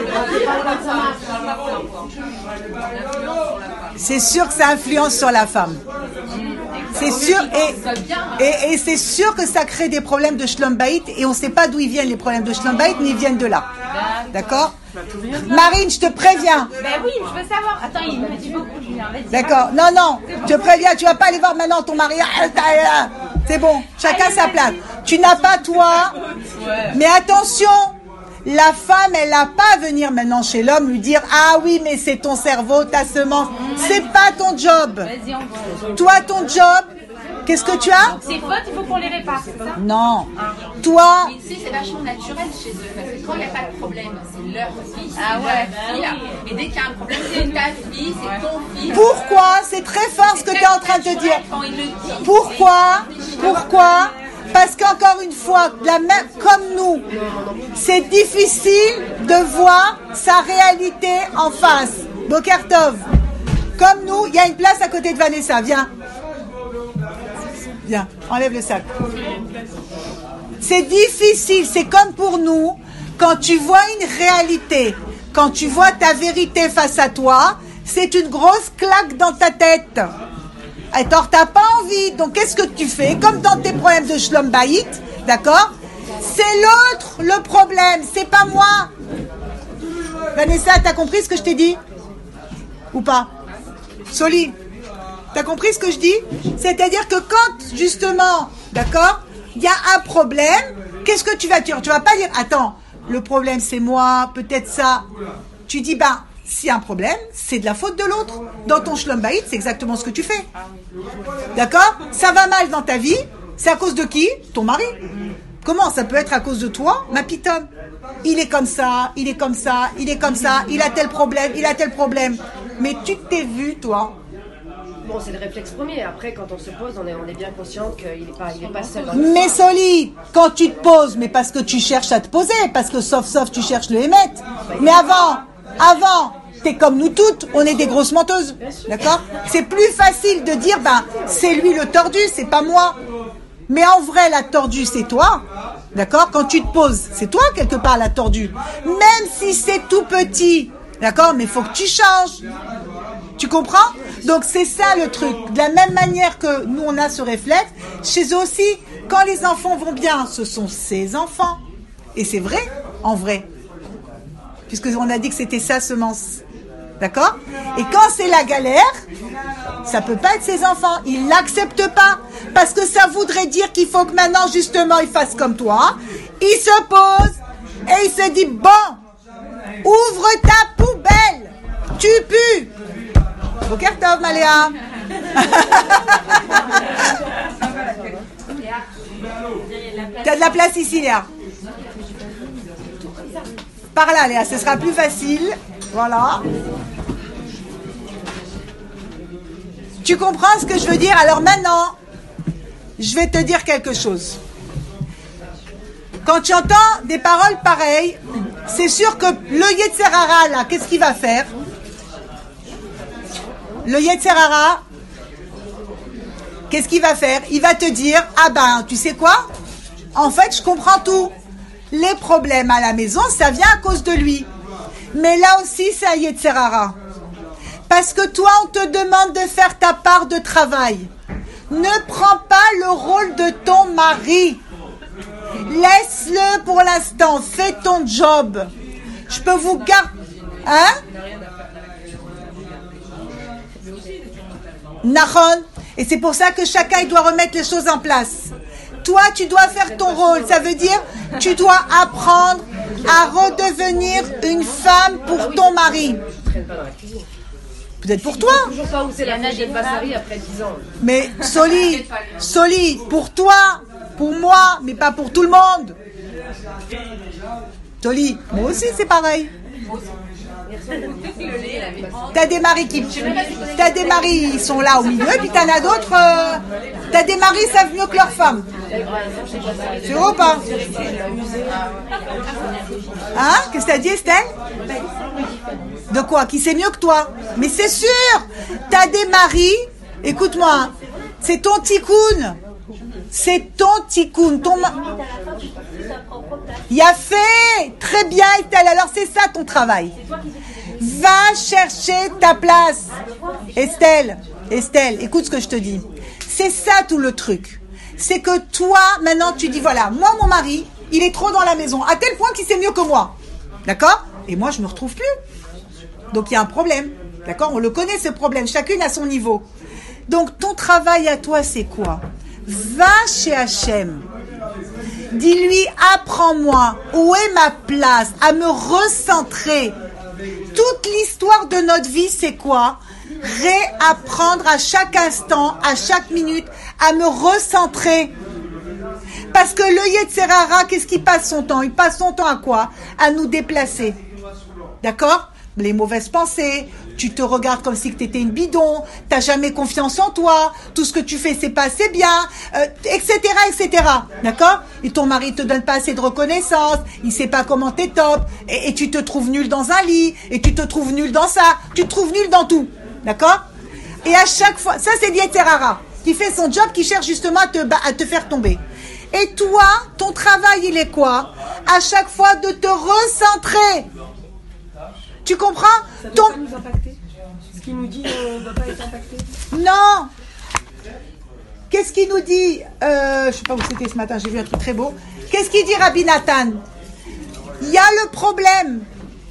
C'est sûr que ça influence sur la femme. C'est sûr, et c'est sûr que ça crée des problèmes de Shlombaït, et on ne sait pas d'où ils viennent les problèmes de Shlombaït, mais ils viennent de là. D'accord? Marine, je te préviens. Ben oui, je veux savoir. Attends, il me dit beaucoup, Julien. Vas-y. D'accord? Non, je te préviens, tu vas pas aller voir maintenant ton mari. C'est bon, chacun sa place. Tu n'as pas toi, mais attention. La femme, elle n'a pas à venir maintenant chez l'homme lui dire « Ah oui, mais c'est ton cerveau, ta semence. » C'est pas ton job. Vas-y, on va. Toi, ton job, qu'est-ce que tu as? C'est faute, il faut qu'on les répare, c'est ça? Non. Toi, Mais ici, c'est vachement naturel chez eux, parce que quand il n'y a pas de problème, c'est leur fille, c'est Ah ouais. leur fille. Et dès qu'il y a un problème, c'est ta fille, c'est ton fils. pourquoi? C'est très fort ce que tu es en train de te dire. Quand il le dit, Pourquoi Parce qu'encore une fois, comme nous, c'est difficile de voir sa réalité en face. Boker Tov. Comme nous, il y a une place à côté de Vanessa. Viens. Viens, enlève le sac. C'est difficile, c'est comme pour nous, quand tu vois une réalité, quand tu vois ta vérité face à toi, c'est une grosse claque dans ta tête. Alors, t'as pas envie, donc qu'est-ce que tu fais? Comme dans tes problèmes de Shlom Bayit, d'accord? C'est l'autre le problème, c'est pas moi. Vanessa, t'as compris ce que je t'ai dit? Ou pas? Soli, t'as compris ce que je dis? C'est-à-dire que quand, justement, d'accord, il y a un problème, qu'est-ce que tu vas dire? Tu vas pas dire, attends, le problème c'est moi, peut-être ça. Tu dis, ben, s'il y a un problème, c'est de la faute de l'autre. Dans ton Shlom Bayit, c'est exactement ce que tu fais. D'accord? Ça va mal dans ta vie, c'est à cause de qui? Ton mari. Comment? Ça peut être à cause de toi? Ma pitome. Il est comme ça, il est comme ça, il est comme ça, il a tel problème, il a tel problème. Mais tu t'es vu, toi? Bon, c'est le réflexe premier. Après, quand on se pose, on est bien conscient qu'il n'est pas seul dans Mais Soli, quand tu te poses, mais parce que tu cherches à te poser, parce que sauf, tu cherches le émet. Mais avant, t'es comme nous toutes, on est des grosses menteuses. D'accord? C'est plus facile de dire, ben, c'est lui le tordu, c'est pas moi. Mais en vrai, la tordue, c'est toi. D'accord? Quand tu te poses, c'est toi quelque part la tordue. Même si c'est tout petit. D'accord? Mais il faut que tu changes. Tu comprends? Donc c'est ça le truc. De la même manière que nous on a ce réflexe, chez eux aussi, quand les enfants vont bien, ce sont ses enfants. Et c'est vrai, en vrai. Puisqu'on a dit que c'était sa semence. D'accord? Et quand c'est la galère, ça peut pas être ses enfants. Ils l'acceptent pas. Parce que ça voudrait dire qu'il faut que maintenant, justement, il fasse comme toi. Il se pose et il se dit, bon, ouvre ta poubelle. Tu pues. Boker Tov, Maléa. T'as de la place ici, Léa. Par là, Léa, ce sera plus facile. Voilà. Tu comprends ce que je veux dire? Alors maintenant, je vais te dire quelque chose. Quand tu entends des paroles pareilles, c'est sûr que le Yetzer Hara, là, qu'est-ce qu'il va faire? Le Yetzer Hara, qu'est-ce qu'il va faire? Il va te dire, ah ben, tu sais quoi? En fait, je comprends tout. Les problèmes à la maison, ça vient à cause de lui. Mais là aussi, c'est un Yetzer Hara. Parce que toi, on te demande de faire ta part de travail. Ne prends pas le rôle de ton mari. Laisse-le pour l'instant. Fais ton job. Je peux vous garder... Hein? Nahon. Et c'est pour ça que chacun il doit remettre les choses en place. Toi, tu dois faire ton rôle. Ça veut dire, tu dois apprendre à redevenir une femme pour ton mari. Peut-être pour toi. Toujours pas où c'est la neige de Bassari après 10 ans. Mais Soli, pour toi, pour moi, mais pas pour tout le monde. Soli, moi aussi c'est pareil. T'as des maris ils sont là au milieu, et puis t'en as d'autres. T'as des maris ils savent mieux que leurs femmes. C'est vrai ou pas? Hein? Qu'est-ce que t'as dit, Estelle? De quoi? Qui sait mieux que toi? Mais c'est sûr. T'as des maris. Écoute-moi, c'est ton tikkun. C'est ton tikkun. Il a fait très bien, Estelle. Alors c'est ça ton travail. Va chercher ta place. Estelle, écoute ce que je te dis. C'est ça tout le truc. C'est que toi, maintenant, tu dis, voilà, moi, mon mari, il est trop dans la maison, à tel point qu'il sait mieux que moi. D'accord? Et moi, je me retrouve plus. Donc, il y a un problème. D'accord? On le connaît, ce problème. Chacune à son niveau. Donc, ton travail à toi, c'est quoi? Va chez Hachem. Dis-lui, apprends-moi où est ma place, à me recentrer. Toute l'histoire de notre vie, c'est quoi? Réapprendre à chaque instant, à chaque minute, à me recentrer. Parce que le Yetzer Hara, qu'est-ce qu'il passe son temps? Il passe son temps à quoi? À nous déplacer. D'accord? les mauvaises pensées, tu te regardes comme si tu étais une bidon, t'as jamais confiance en toi, tout ce que tu fais c'est pas assez bien, etc., etc. D'accord? Et ton mari te donne pas assez de reconnaissance, il sait pas comment t'es top, et tu te trouves nul dans un lit, et tu te trouves nul dans ça, tu te trouves nul dans tout. D'accord? Et à chaque fois, ça c'est l'Yetzer Hara, qui fait son job, qui cherche justement à te faire tomber. Et toi, ton travail il est quoi? À chaque fois de te recentrer. Tu comprends? Ça ne doit pas nous impacter. Ce qu'il nous dit ne doit pas être impacté. Non. Qu'est-ce qu'il nous dit? Je sais pas où c'était ce matin, j'ai vu un truc très beau. Qu'est-ce qu'il dit Rabbi Nathan? Il y a le problème.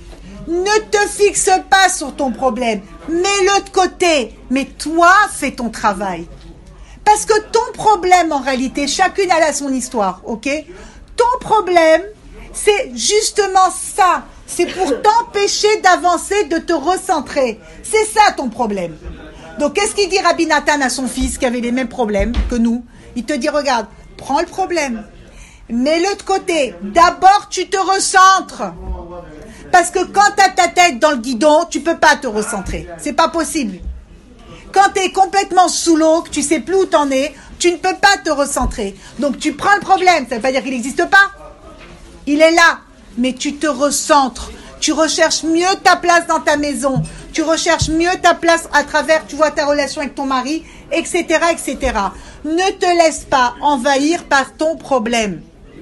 Ne te fixe pas sur ton problème. Mets-le de côté. Mais toi, fais ton travail. Parce que ton problème, en réalité, chacune a son histoire, ok? Ton problème, c'est justement ça. C'est pour t'empêcher d'avancer, de te recentrer. C'est ça ton problème. Donc, qu'est-ce qu'il dit Rabbi Nathan à son fils qui avait les mêmes problèmes que nous? Il te dit, regarde, prends le problème, mets-le de côté. D'abord, tu te recentres. Parce que quand tu as ta tête dans le guidon, tu peux pas te recentrer. C'est pas possible. Quand tu es complètement sous l'eau, que tu sais plus où t'en es, tu ne peux pas te recentrer. Donc, tu prends le problème. Ça ne veut pas dire qu'il n'existe pas. Il est là. Mais tu te recentres, tu recherches mieux ta place dans ta maison, tu recherches mieux ta place à travers, tu vois, ta relation avec ton mari, etc., etc. Ne te laisse pas envahir par ton problème.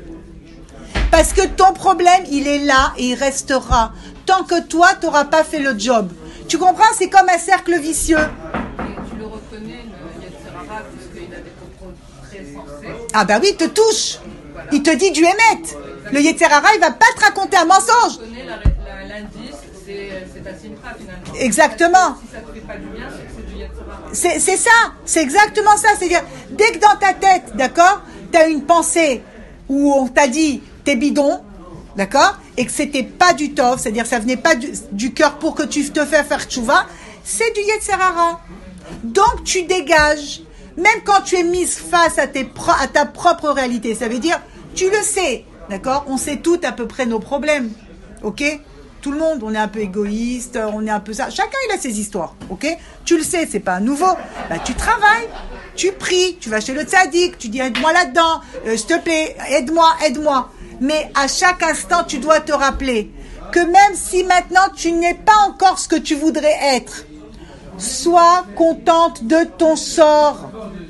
Parce que ton problème, il est là et il restera tant que toi, tu n'auras pas fait le job. Tu comprends? C'est comme un cercle vicieux. Et tu le reconnais, le Yetzer Hara, puisqu'il a des propos très sensés. Ah ben oui, il te touche. Il te dit du émet. Le Yetzer Hara, il va pas te raconter un mensonge. Tu connais l'indice, c'est ta simcha finalement. Exactement. Si ça te fait pas du bien, c'est que c'est du Yetzer Hara. C'est ça, c'est exactement ça. C'est-à-dire, dès que dans ta tête, d'accord, tu as une pensée où on t'a dit t'es bidon, d'accord, et que c'était pas du tov, c'est-à-dire ça venait pas du cœur pour que tu te fasses faire tchouva, c'est du Yetzer Hara. Donc tu dégages, même quand tu es mise face à ta propre réalité. Ça veut dire, tu le sais, d'accord, on sait toutes à peu près nos problèmes, ok? Tout le monde, on est un peu égoïste, on est un peu ça. Chacun, il a ses histoires, ok? Tu le sais, c'est pas nouveau. Bah, tu travailles, tu pries, tu vas chez le tzaddik, tu dis aide-moi là-dedans, s'il te plaît, aide-moi, aide-moi. Mais à chaque instant, tu dois te rappeler que même si maintenant tu n'es pas encore ce que tu voudrais être, sois contente de ton sort.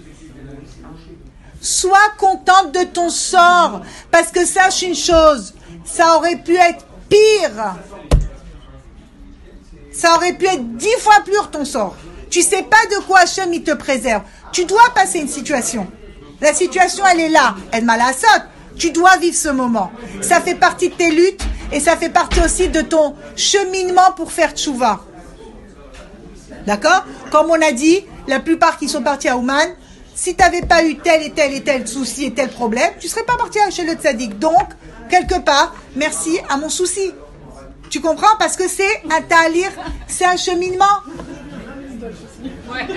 Sois contente de ton sort. Parce que sache une chose, ça aurait pu être pire. Ça aurait pu être 10 fois plus ton sort. Tu sais pas de quoi Hachem il te préserve. Tu dois passer une situation. La situation elle est là. Elle m'a la saute. Tu dois vivre ce moment. Ça fait partie de tes luttes et ça fait partie aussi de ton cheminement pour faire tchouva. D'accord? Comme on a dit, la plupart qui sont partis à Ouman, si tu n'avais pas eu tel et tel et tel souci et tel problème, tu ne serais pas parti chez le tzaddik. Donc, quelque part, merci à mon souci. Tu comprends? Parce que c'est un talir, c'est un cheminement. Ouais.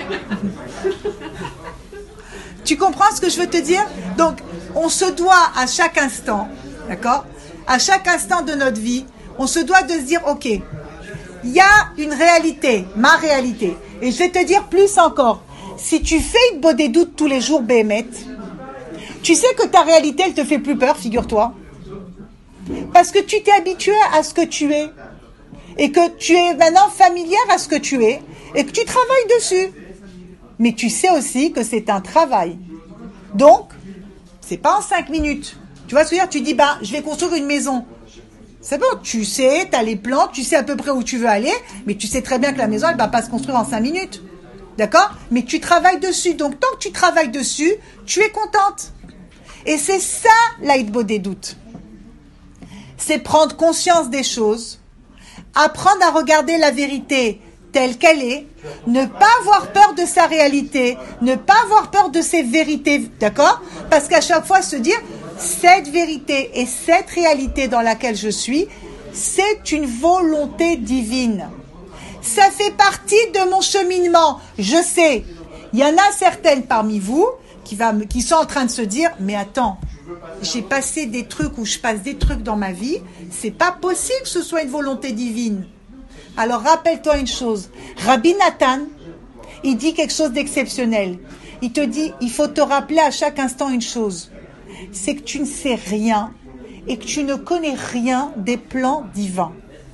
Tu comprends ce que je veux te dire? Donc, on se doit à chaque instant, d'accord? À chaque instant de notre vie, on se doit de se dire, ok, il y a une réalité, ma réalité. Et je vais te dire plus encore. Si tu fais une bonne des doutes tous les jours, Béhémet, tu sais que ta réalité, elle te fait plus peur, figure-toi. Parce que tu t'es habitué à ce que tu es. Et que tu es maintenant familière à ce que tu es. Et que tu travailles dessus. Mais tu sais aussi que c'est un travail. Donc, c'est pas en 5 minutes. Tu vois ce que je veux dire? Tu dis, je vais construire une maison. C'est bon, tu sais, tu as les plans, tu sais à peu près où tu veux aller, mais tu sais très bien que la maison, elle va pas se construire en 5 minutes. D'accord? Mais tu travailles dessus. Donc, tant que tu travailles dessus, tu es contente. Et c'est ça, l'aïdbo des doutes. C'est prendre conscience des choses, apprendre à regarder la vérité telle qu'elle est, ne pas avoir peur de sa réalité, ne pas avoir peur de ses vérités, d'accord? Parce qu'à chaque fois, se dire, cette vérité et cette réalité dans laquelle je suis, c'est une volonté divine. Ça fait partie de mon cheminement. Je sais, il y en a certaines parmi vous qui sont en train de se dire, mais attends, j'ai passé des trucs où je passe des trucs dans ma vie, c'est pas possible que ce soit une volonté divine. Alors rappelle-toi une chose. Rabbi Nathan, il dit quelque chose d'exceptionnel. Il te dit, il faut te rappeler à chaque instant une chose. C'est que tu ne sais rien et que tu ne connais rien des plans divins.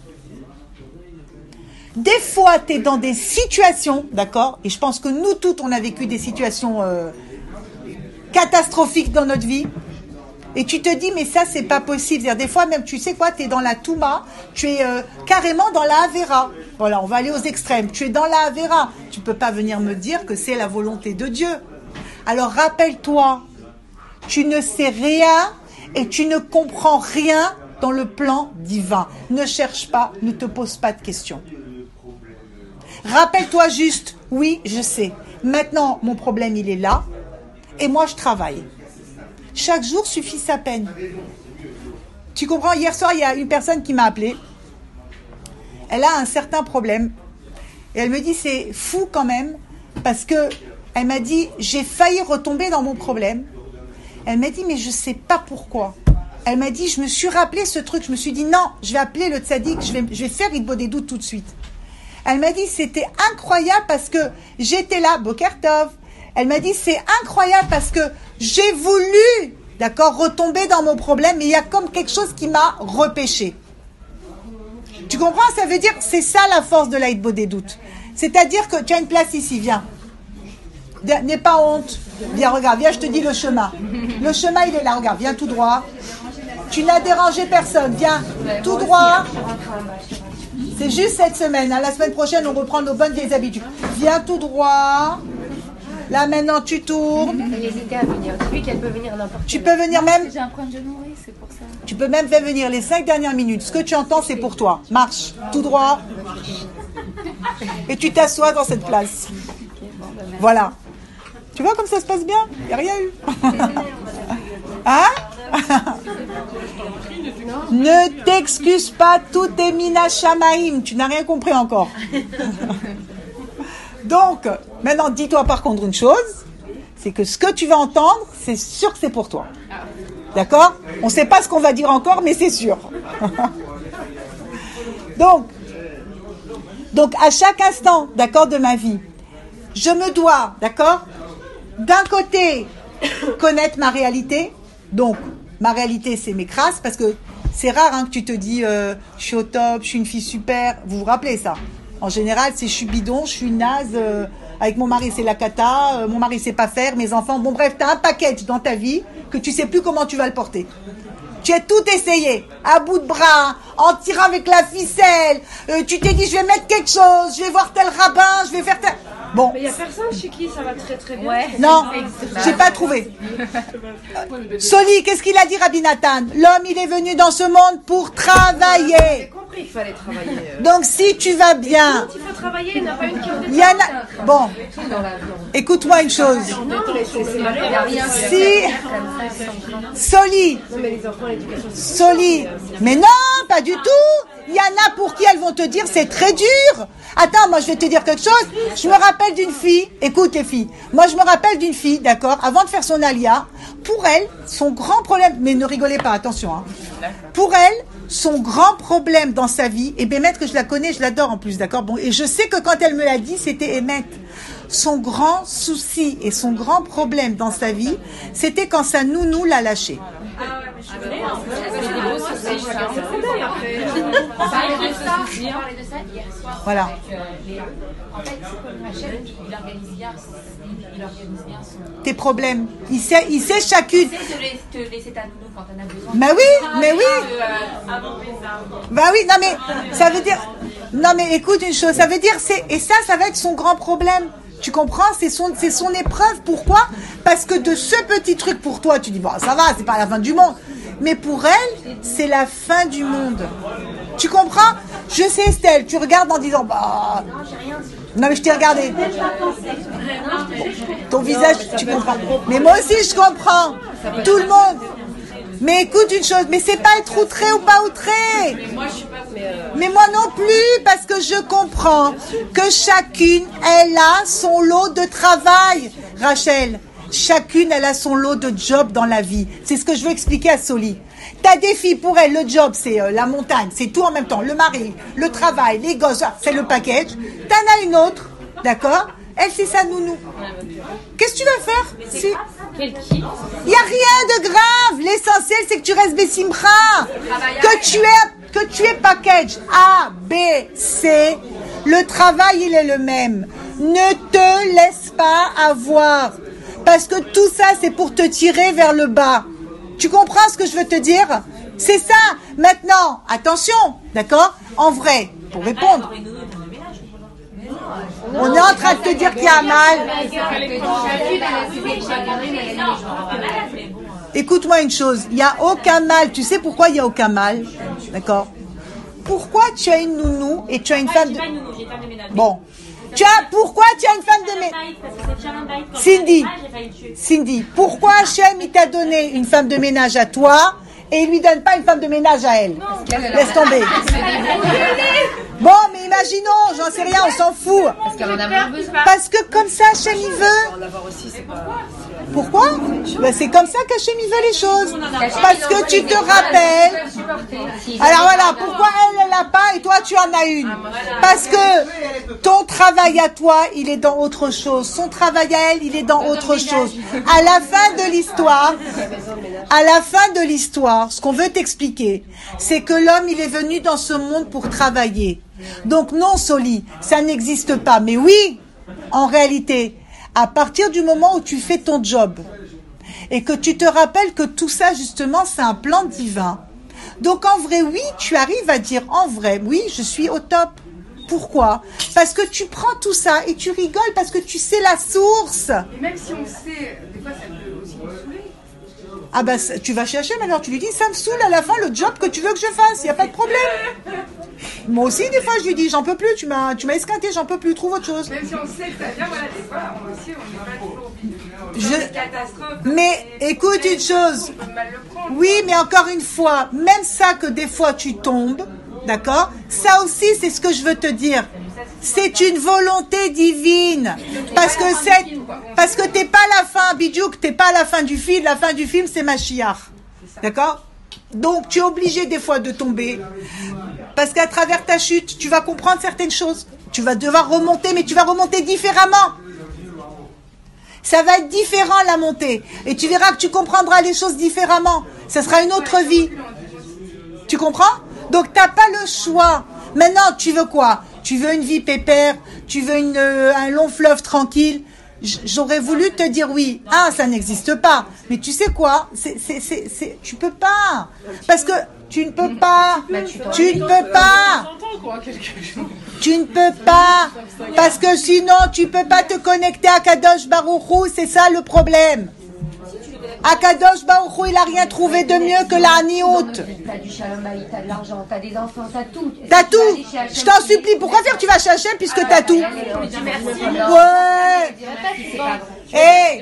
Des fois, tu es dans des situations, d'accord? Et je pense que nous toutes, on a vécu des situations catastrophiques dans notre vie. Et tu te dis, mais ça, c'est pas possible. C'est-à-dire, des fois, même, tu sais quoi, tu es dans la Touma, tu es carrément dans la Avera. Voilà, on va aller aux extrêmes. Tu es dans la Avera. Tu peux pas venir me dire que c'est la volonté de Dieu. Alors, rappelle-toi, tu ne sais rien et tu ne comprends rien dans le plan divin. Ne cherche pas, ne te pose pas de questions. Rappelle-toi juste, oui, je sais. Maintenant, mon problème, il est là. Et moi, je travaille. Chaque jour suffit sa peine. Tu comprends? Hier soir, il y a une personne qui m'a appelée. Elle a un certain problème. Et elle me dit, c'est fou quand même, parce que elle m'a dit, j'ai failli retomber dans mon problème. Elle m'a dit, mais je ne sais pas pourquoi. Elle m'a dit, je me suis rappelé ce truc. Je me suis dit, non, je vais appeler le tzaddik, je vais faire Hitbod des doutes tout de suite. Elle m'a dit, c'était incroyable parce que j'étais là, Boker Tov. Elle m'a dit, c'est incroyable parce que j'ai voulu, d'accord, retomber dans mon problème, mais il y a comme quelque chose qui m'a repêché. Tu comprends? Ça veut dire, c'est ça la force de la Hitbod des doutes. C'est-à-dire que tu as une place ici, viens. N'aie pas honte. Viens, regarde, viens, je te dis le chemin. Le chemin, il est là, regarde, viens tout droit. Tu n'as dérangé personne, viens, tout droit. C'est juste cette semaine. Hein. La semaine prochaine, on reprend nos bonnes vieilles habitudes. Viens tout droit. Là, maintenant, tu tournes. Elle hésitait à venir. Dis-lui qu'elle peut venir n'importe Tu peux venir même... J'ai un point de genou, oui, c'est pour ça. Tu peux même faire venir les 5 dernières minutes. Ce que tu entends, c'est pour toi. Marche, tout droit. Et tu t'assois dans cette place. Voilà. Tu vois comme ça se passe bien? Il n'y a rien eu. Hein? Ne t'excuse pas, tout est mina shamaim. Tu n'as rien compris encore. Donc, maintenant, dis-toi par contre une chose, c'est que ce que tu vas entendre, c'est sûr que c'est pour toi. D'accord? On ne sait pas ce qu'on va dire encore, mais c'est sûr. Donc, à chaque instant, d'accord, de ma vie, je me dois, d'accord, d'un côté, connaître ma réalité. Donc, ma réalité, c'est mes crasses, parce que c'est rare hein, que tu te dis, je suis au top, je suis une fille super. Vous vous rappelez ça? En général, c'est je suis bidon, je suis naze, avec mon mari c'est la cata, mon mari sait pas faire, mes enfants, bon bref, tu as un package dans ta vie que tu sais plus comment tu vas le porter. Tu as tout essayé, à bout de bras, en tirant avec la ficelle, tu t'es dit je vais mettre quelque chose, je vais voir tel rabbin, je vais faire tel... Bon. Mais il n'y a personne chez qui ça va très très bien. Ouais. Non, j'ai pas trouvé. Soli, qu'est-ce qu'il a dit Rabbi Nathan? L'homme, il est venu dans ce monde pour travailler. J'ai compris qu'il fallait travailler. Donc si tu vas bien... Quand il faut travailler, il n'y en a pas une qui en Il y en a... Bon, écoute-moi une chose. Si... Soli, Non mais les enfants, l'éducation Soli, mais non, pas du tout. Il y en a pour qui elles vont te dire c'est très dur. Attends, moi je vais te dire quelque chose. Je me rappelle d'une fille, écoute les filles, moi je me rappelle d'une fille, d'accord, avant de faire son alia, pour elle, son grand problème, mais ne rigolez pas, attention, hein. Pour elle, son grand problème dans sa vie, et Bémet que je la connais, je l'adore en plus, d'accord, bon, et je sais que quand elle me l'a dit, c'était Emmet. Son grand souci et son grand problème dans sa vie, c'était quand sa nounou l'a lâché. On parlait de ça hier soir. Voilà. En fait, Rachel, il organise bien son... Tes problèmes. Il sait chacune. Tu sais te laisser ta nounou quand t'en as besoin. Mais oui. Bah oui, non mais, ça veut dire... Non mais écoute une chose, ça veut dire... Et ça va être son grand problème. Tu comprends? C'est son épreuve. Pourquoi? Parce que de ce petit truc pour toi, tu dis, bon, ça va, c'est pas la fin du monde. Mais pour elle, c'est la fin du monde. Tu comprends? Je sais Estelle, tu regardes en disant, bah... Non mais je t'ai regardé. Ton visage, tu comprends. Mais moi aussi, je comprends. Tout le monde. Mais écoute une chose, mais c'est pas être outré ou pas outré. Mais moi non plus, parce que je comprends que chacune, elle a son lot de travail, Rachel. Chacune, elle a son lot de job dans la vie. C'est ce que je veux expliquer à Soli. T'as des filles, pour elles, le job, c'est la montagne, c'est tout en même temps. Le mari, le travail, les gosses, c'est le package. T'en as une autre, d'accord? Elle, c'est sa nounou. Qu'est-ce que tu vas faire? Quel kiff. Il n'y a rien de grave. L'essentiel, c'est que tu restes Bessimcha. Que tu es package A, B, C. Le travail, il est le même. Ne te laisse pas avoir. Parce que tout ça, c'est pour te tirer vers le bas. Tu comprends ce que je veux te dire? C'est ça. Maintenant, attention, d'accord? En vrai, pour répondre. On est en train de te dire qu'il y a un mal. Écoute-moi une chose, il n'y a aucun mal. Tu sais pourquoi il n'y a aucun mal? D'accord? Pourquoi tu as une nounou et tu as une femme de... Bon. Pourquoi tu as une femme de ménage? Cindy, pourquoi Hachem il t'a donné une femme de ménage à toi et il lui donne pas une femme de ménage à elle? Laisse tomber. Bon, mais imaginons, j'en sais rien, on s'en fout. Parce que comme ça, Hachem il veut. Pourquoi? Ben, c'est comme ça qu'Hachem il veut les choses. Parce que tu te rappelles. Alors voilà, pourquoi elle l'a pas et toi tu en as une? Parce que ton travail à toi, il est dans autre chose. Son travail à elle, il est dans autre chose. À la fin de l'histoire, ce qu'on veut t'expliquer, c'est que l'homme, il est venu dans ce monde pour travailler. Donc non, Soli, ça n'existe pas. Mais oui, en réalité, à partir du moment où tu fais ton job et que tu te rappelles que tout ça, justement, c'est un plan divin. Donc en vrai, oui, tu arrives à dire, en vrai, oui, je suis au top. Pourquoi? Parce que tu prends tout ça et tu rigoles parce que tu sais la source. Et même si on sait, des fois ça peut aussi nous saouler. Ah bah tu vas chez Hachem alors tu lui dis ça me saoule à la fin le job que tu veux que je fasse, il n'y a pas de problème. Moi aussi des fois je lui dis j'en peux plus, tu m'as esquinté, j'en peux plus, trouve autre chose. Même si on sait que ça vient, voilà, des fois on aussi on n'est pas toujours des catastrophes. Mais écoute une chose, oui mais encore une fois, même ça que des fois tu tombes, d'accord? Ça aussi c'est ce que je veux te dire. C'est une volonté divine. Parce que t'es pas à la fin, Bidjouk, t'es pas à la fin du film. La fin du film, c'est Mashiach. D'accord? Donc, tu es obligé des fois de tomber. Parce qu'à travers ta chute, tu vas comprendre certaines choses. Tu vas devoir remonter, mais tu vas remonter différemment. Ça va être différent, la montée. Et tu verras que tu comprendras les choses différemment. Ça sera une autre vie. Tu comprends? Donc, t'as pas le choix. Maintenant, tu veux quoi? Tu veux une vie pépère, tu veux un long fleuve tranquille. J'aurais voulu te dire oui. Ah, ça n'existe pas. Mais tu sais quoi? Tu peux pas. Parce que tu ne peux pas. Tu ne peux pas. Tu ne peux pas. Parce que sinon, tu peux pas te connecter à Kadosh Baruch Hu. C'est ça le problème. Akadosh Baruch Hu, il a rien trouvé de mieux que la Haniout. T'as du shalom bayit, t'as de l'argent, t'as des enfants, t'as tout. T'as tout. Je t'en supplie, pourquoi faire tu vas chez Hachem puisque t'as tout? Ouais. Et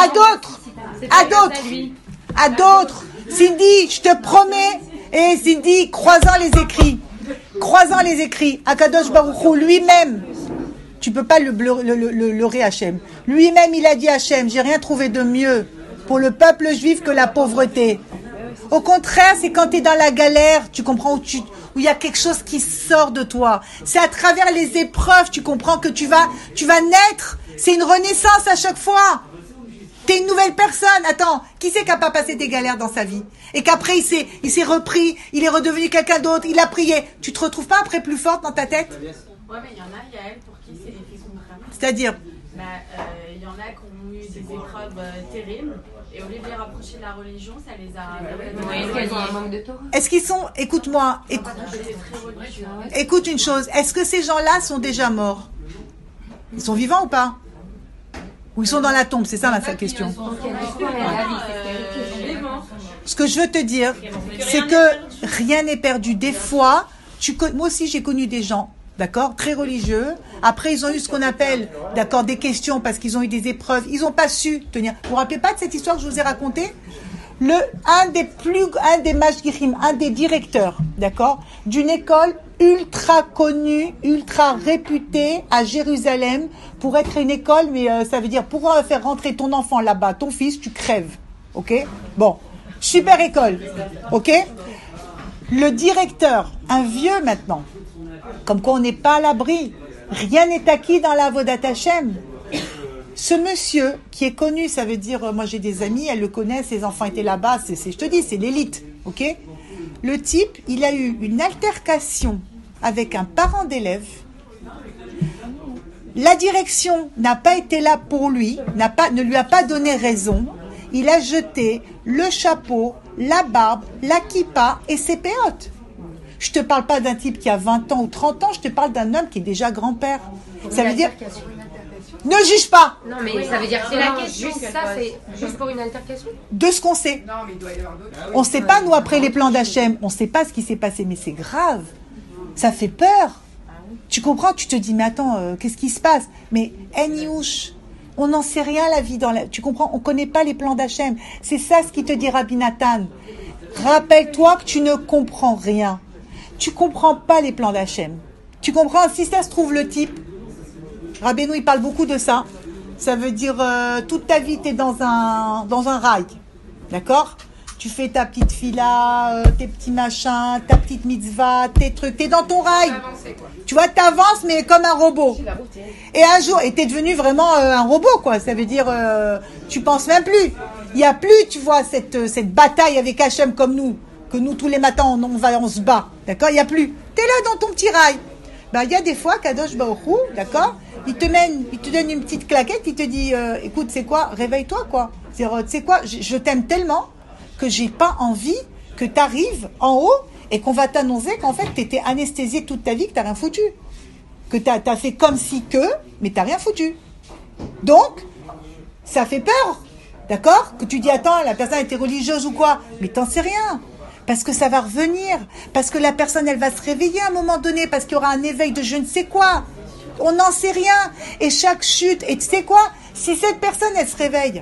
à d'autres. Cindy, je te promets. Et Cindy, croisant les écrits, Akadosh Baruch Hu lui-même. Tu peux pas le leurrer Hachem. Lui-même, il a dit Hachem, j'ai rien trouvé de mieux pour le peuple juif que la pauvreté. Au contraire, c'est quand tu es dans la galère, tu comprends, où il y a quelque chose qui sort de toi. C'est à travers les épreuves, tu comprends que tu vas naître. C'est une renaissance à chaque fois. T'es une nouvelle personne. Attends, qui c'est qui n'a pas passé des galères dans sa vie? Et qu'après, il s'est repris, il est redevenu quelqu'un d'autre, il a prié. Tu te retrouves pas après plus forte dans ta tête? Ouais, mais il y en a, Yael, pour qui c'est l'effet contraire. C'est-à-dire? Il y en a qui ont eu des épreuves terribles. Et au lieu de les rapprocher de la religion, ça les a... Est-ce qu'elles ont un manque de Torah? Est-ce qu'ils sont... Écoute-moi. Écoute une chose. Est-ce que ces gens-là sont déjà morts? Ils sont vivants ou pas? Ou ils sont dans la tombe? C'est ça ma question. Ce que je veux te dire, c'est que rien n'est perdu. Des fois, moi aussi j'ai connu des gens, d'accord, très religieux. Après, ils ont eu ce qu'on appelle, d'accord, des questions parce qu'ils ont eu des épreuves. Ils n'ont pas su tenir. Vous vous rappelez pas de cette histoire que je vous ai racontée? Un des mashgichim, un des directeurs, d'accord, d'une école ultra connue, ultra réputée à Jérusalem pour être une école, mais ça veut dire pour faire rentrer ton enfant là-bas, ton fils, tu crèves, ok? Bon, Super école. Ok? Le directeur, un vieux maintenant, comme quoi on n'est pas à l'abri. Rien n'est acquis dans la Avodat Hashem. Ce monsieur qui est connu, ça veut dire, moi j'ai des amis, elles le connaissent, ses enfants étaient là-bas, je te dis, c'est l'élite. Ok? Le type, il a eu une altercation avec un parent d'élève. La direction n'a pas été là pour lui, ne lui a pas donné raison. Il a jeté le chapeau, la barbe, la kippa et ses péotes. Je te parle pas d'un type qui a 20 ans ou 30 ans, je te parle d'un homme qui est déjà grand-père. Ça veut dire... Ne juge pas. Non, mais ça veut dire c'est la question. Juste ça, c'est juste pour une altercation. De ce qu'on sait. On ne sait pas, nous, après les plans d'Hachem, on ne sait pas ce qui s'est passé, mais c'est grave. Ça fait peur. Tu comprends? Tu te dis, mais attends, qu'est-ce qui se passe? Mais, Eniouche, on n'en sait rien, la vie dans la... Tu comprends? On ne connaît pas les plans d'Hachem. C'est ça ce qui te dit Rabbi Nathan. Rappelle-toi que tu ne comprends rien. Tu comprends pas les plans d'Hachem. Tu comprends? Si ça se trouve, le type, Rabbeinu, il parle beaucoup de ça. Ça veut dire, toute ta vie, tu es dans un rail. D'accord? Tu fais ta petite fila, tes petits machins, ta petite mitzvah, tes trucs. Tu es dans ton rail. Tu vois, tu avances, mais comme un robot. Et un jour, tu es devenu vraiment un robot, quoi. Ça veut dire, tu penses même plus. Il n'y a plus, tu vois, cette bataille avec Hachem comme nous. Que nous, tous les matins, on se bat. D'accord? Il n'y a plus. Tu es là dans ton petit rail. Il y a des fois, Kadosh Baruch Hu, d'accord? Il te donne une petite claquette, il te dit, écoute, c'est quoi? Réveille-toi, quoi. Tu sais quoi? Je t'aime tellement que j'ai pas envie que tu arrives en haut et qu'on va t'annoncer qu'en fait, tu étais anesthésié toute ta vie, que tu n'as rien foutu. Que tu as fait comme si que, mais tu n'as rien foutu. Donc, ça fait peur. D'accord? Que tu dis, attends, la personne était religieuse ou quoi? Mais t'en sais rien. Parce que ça va revenir. Parce que la personne, elle va se réveiller à un moment donné. Parce qu'il y aura un éveil de je ne sais quoi. On n'en sait rien. Et chaque chute, et tu sais quoi? Si cette personne, elle se réveille,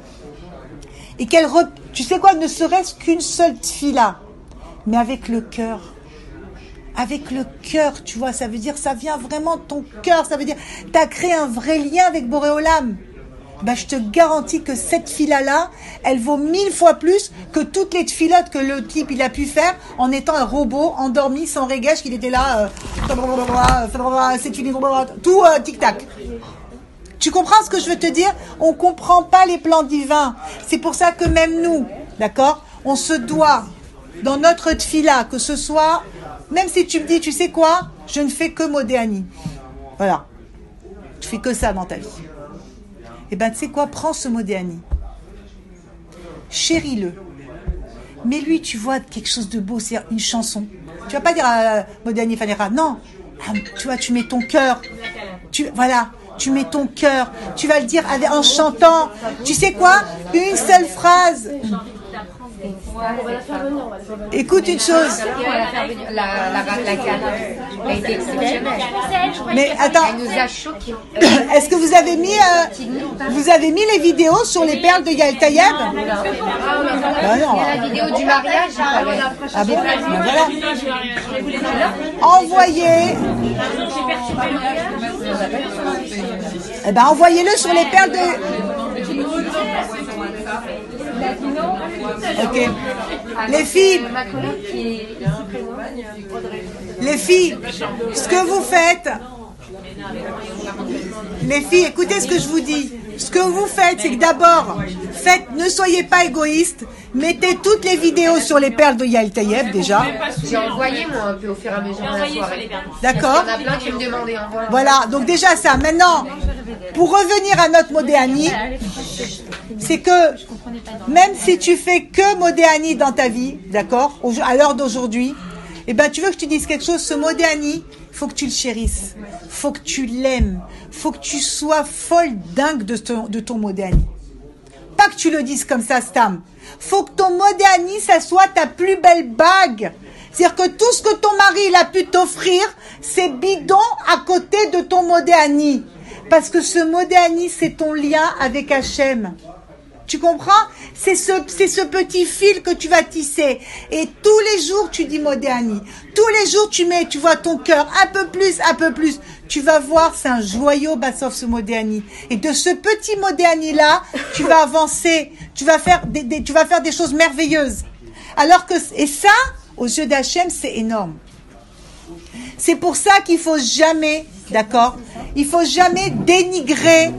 et qu'elle, tu sais quoi, ne serait-ce qu'une seule tfila, mais avec le cœur. Avec le cœur, tu vois, ça veut dire, ça vient vraiment de ton cœur. Ça veut dire, tu as créé un vrai lien avec Boré Olam. Je te garantis que cette fila-là, elle vaut 1000 fois plus que toutes les filotes que le type il a pu faire en étant un robot endormi sans régèche, qu'il était là, tout tic-tac. Tu comprends ce que je veux te dire? On comprend pas les plans divins. C'est pour ça que même nous, d'accord, on se doit, dans notre tfila, que ce soit, même si tu me dis, tu sais quoi, je ne fais que Modéani. Voilà. Tu fais que ça dans ta vie. Eh bien, tu sais quoi, prends ce Modéani. Chéris-le. Mets-lui, tu vois, quelque chose de beau, c'est une chanson. Tu vas pas dire Modéani Fanera, non. Tu vois, tu mets ton cœur. Voilà, tu mets ton cœur. Tu vas le dire en chantant. Tu sais quoi, une seule phrase. Écoute une chose. La Cana a été exceptionnelle. Mais attends. Elle nous a choqués. Est-ce que vous avez mis les vidéos sur les perles de Yael Tayeb? Il y a la vidéo du mariage. Ah bon? Voilà. Envoyez. Eh ben, envoyez-le sur les perles de... Ok. Les filles, ce que vous faites, les filles, écoutez ce que je vous dis. Ce que vous faites, c'est que d'abord, ne soyez pas égoïstes. Mettez toutes les vidéos sur les perles de Yael Tayeb déjà. J'ai envoyé moi un peu au fur et à mesure de la soirée. D'accord. Il y en a plein qui me demandaient envoie. Voilà, donc déjà ça. Maintenant, pour revenir à notre Modéani, c'est que même si tu fais que Modéani dans ta vie, d'accord, à l'heure d'aujourd'hui, eh ben tu veux que je te dise quelque chose, ce Modéani, il faut que tu le chérisses, faut que tu l'aimes, faut que tu sois folle dingue de ton Modéani. Pas que tu le dises comme ça, Stam. Faut que ton Modéani, ça soit ta plus belle bague. C'est-à-dire que tout ce que ton mari il a pu t'offrir, c'est bidon à côté de ton Modéani. Parce que ce Modéani, c'est ton lien avec Hachem. Tu comprends? C'est ce petit fil que tu vas tisser. Et tous les jours, tu dis Modéani. Tous les jours, tu vois ton cœur un peu plus, un peu plus. Tu vas voir, c'est un joyau, Bassof, ce Modéani. Et de ce petit Modéani-là, tu vas avancer. Tu vas faire des choses merveilleuses. Alors que, et ça, aux yeux d'Hachem, c'est énorme. C'est pour ça qu'il faut jamais, d'accord, il faut jamais dénigrer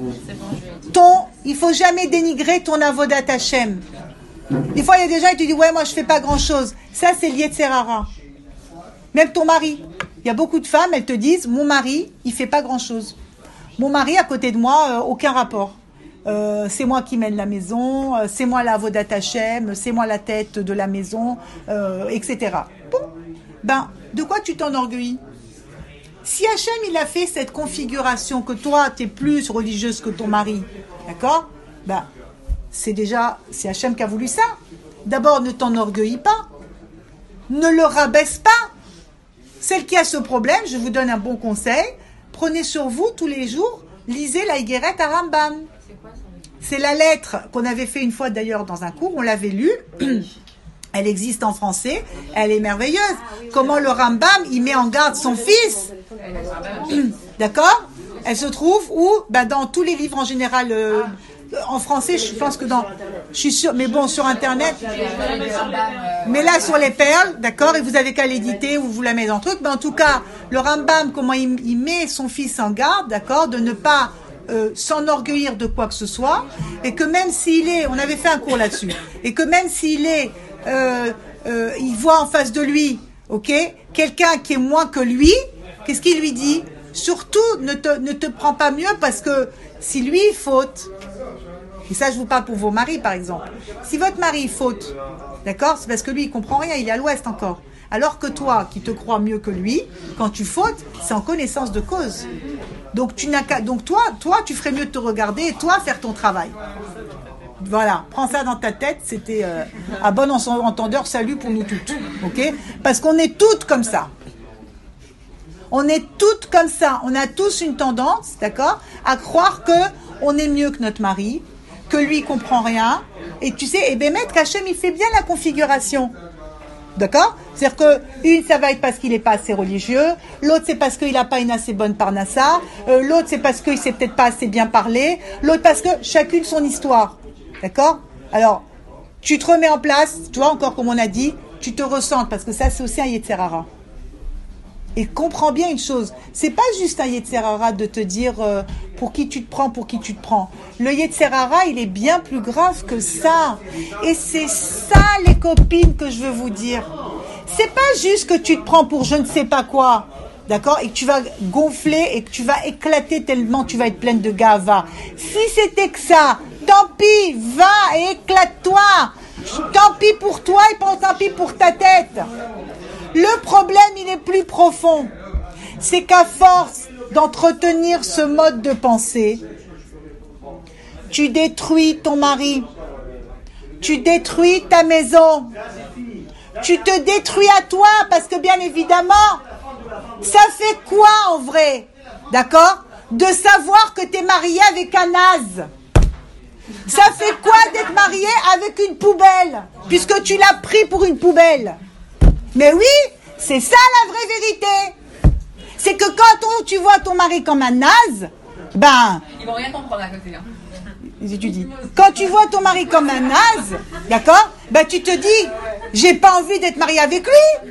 ton avodat Hachem. Des fois, il y a des gens qui te disent, ouais, moi, je fais pas grand chose. Ça, c'est le Yetzer Hara. Même ton mari. Il y a beaucoup de femmes, elles te disent, mon mari, il fait pas grand chose. Mon mari, à côté de moi, aucun rapport. C'est moi qui mène la maison, c'est moi la avodat Hachem, c'est moi la tête de la maison, etc. Bon, ben, de quoi tu t'enorgueillis? Si Hachem, il a fait cette configuration que toi, tu es plus religieuse que ton mari, d'accord? Ben, c'est Hachem qui a voulu ça. D'abord, ne t'enorgueillis pas. Ne le rabaisse pas. Celle qui a ce problème, je vous donne un bon conseil. Prenez sur vous tous les jours, lisez la Higueret à Rambam. C'est la lettre qu'on avait fait une fois d'ailleurs dans un cours, on l'avait lue. Elle existe en français, elle est merveilleuse. Comment le Rambam, il met en garde son fils. D'accord? Elle se trouve où? Ben, dans tous les livres en général, en français, je pense que je suis sûre, mais bon, sur Internet. Mais là, sur les perles, d'accord? Et vous avez qu'à l'éditer ou vous la mettez dans le truc. Mais en tout cas, le Rambam, comment il met son fils en garde, d'accord? De ne pas s'enorgueillir de quoi que ce soit. Et que même s'il est, on avait fait un cours là-dessus, et que même s'il est, il voit en face de lui, ok, quelqu'un qui est moins que lui, qu'est-ce qu'il lui dit? Surtout, ne te prends pas mieux parce que si lui il faute, et ça je vous parle pour vos maris par exemple, si votre mari faute, d'accord, c'est parce que lui il comprend rien, il est à l'ouest encore. Alors que toi, qui te crois mieux que lui, quand tu fautes, c'est en connaissance de cause. Donc toi, tu ferais mieux de te regarder et toi faire ton travail. Voilà, prends ça dans ta tête, c'était à bon entendeur, salut pour nous toutes, ok? Parce qu'on est toutes comme ça. On est toutes comme ça. On a tous une tendance, d'accord, à croire que on est mieux que notre mari, que lui il comprend rien. Et tu sais, et ben Maître Hachem, il fait bien la configuration. D'accord? C'est-à-dire que une, ça va être parce qu'il n'est pas assez religieux, l'autre c'est parce qu'il n'a pas une assez bonne parnassa, l'autre c'est parce qu'il sait peut-être pas assez bien parler, l'autre parce que chacune son histoire. D'accord? Alors, tu te remets en place, tu vois, encore comme on a dit, tu te ressentes, parce que ça c'est aussi un Yetzer Hara. Et comprends bien une chose, c'est pas juste un Yetzer Hara de te dire pour qui tu te prends. Le Yetzer Hara, il est bien plus grave que ça. Et c'est ça, les copines, que je veux vous dire. C'est pas juste que tu te prends pour je ne sais pas quoi, d'accord, et que tu vas gonfler et que tu vas éclater tellement tu vas être pleine de gava. Si c'était que ça, tant pis, va et éclate-toi. Tant pis pour toi et tant pis pour ta tête. Le problème, il est plus profond. C'est qu'à force d'entretenir ce mode de pensée, tu détruis ton mari, tu détruis ta maison, tu te détruis à toi, parce que bien évidemment, ça fait quoi en vrai, d'accord, de savoir que tu es marié avec un naze? Ça fait quoi d'être marié avec une poubelle, puisque tu l'as pris pour une poubelle? Mais oui, c'est ça la vraie vérité. C'est que quand tu vois ton mari comme un naze, ben... Ils vont rien comprendre à côté. Hein. Tu dis, quand tu vois ton mari comme un naze, d'accord, ben tu te dis, j'ai pas envie d'être mariée avec lui.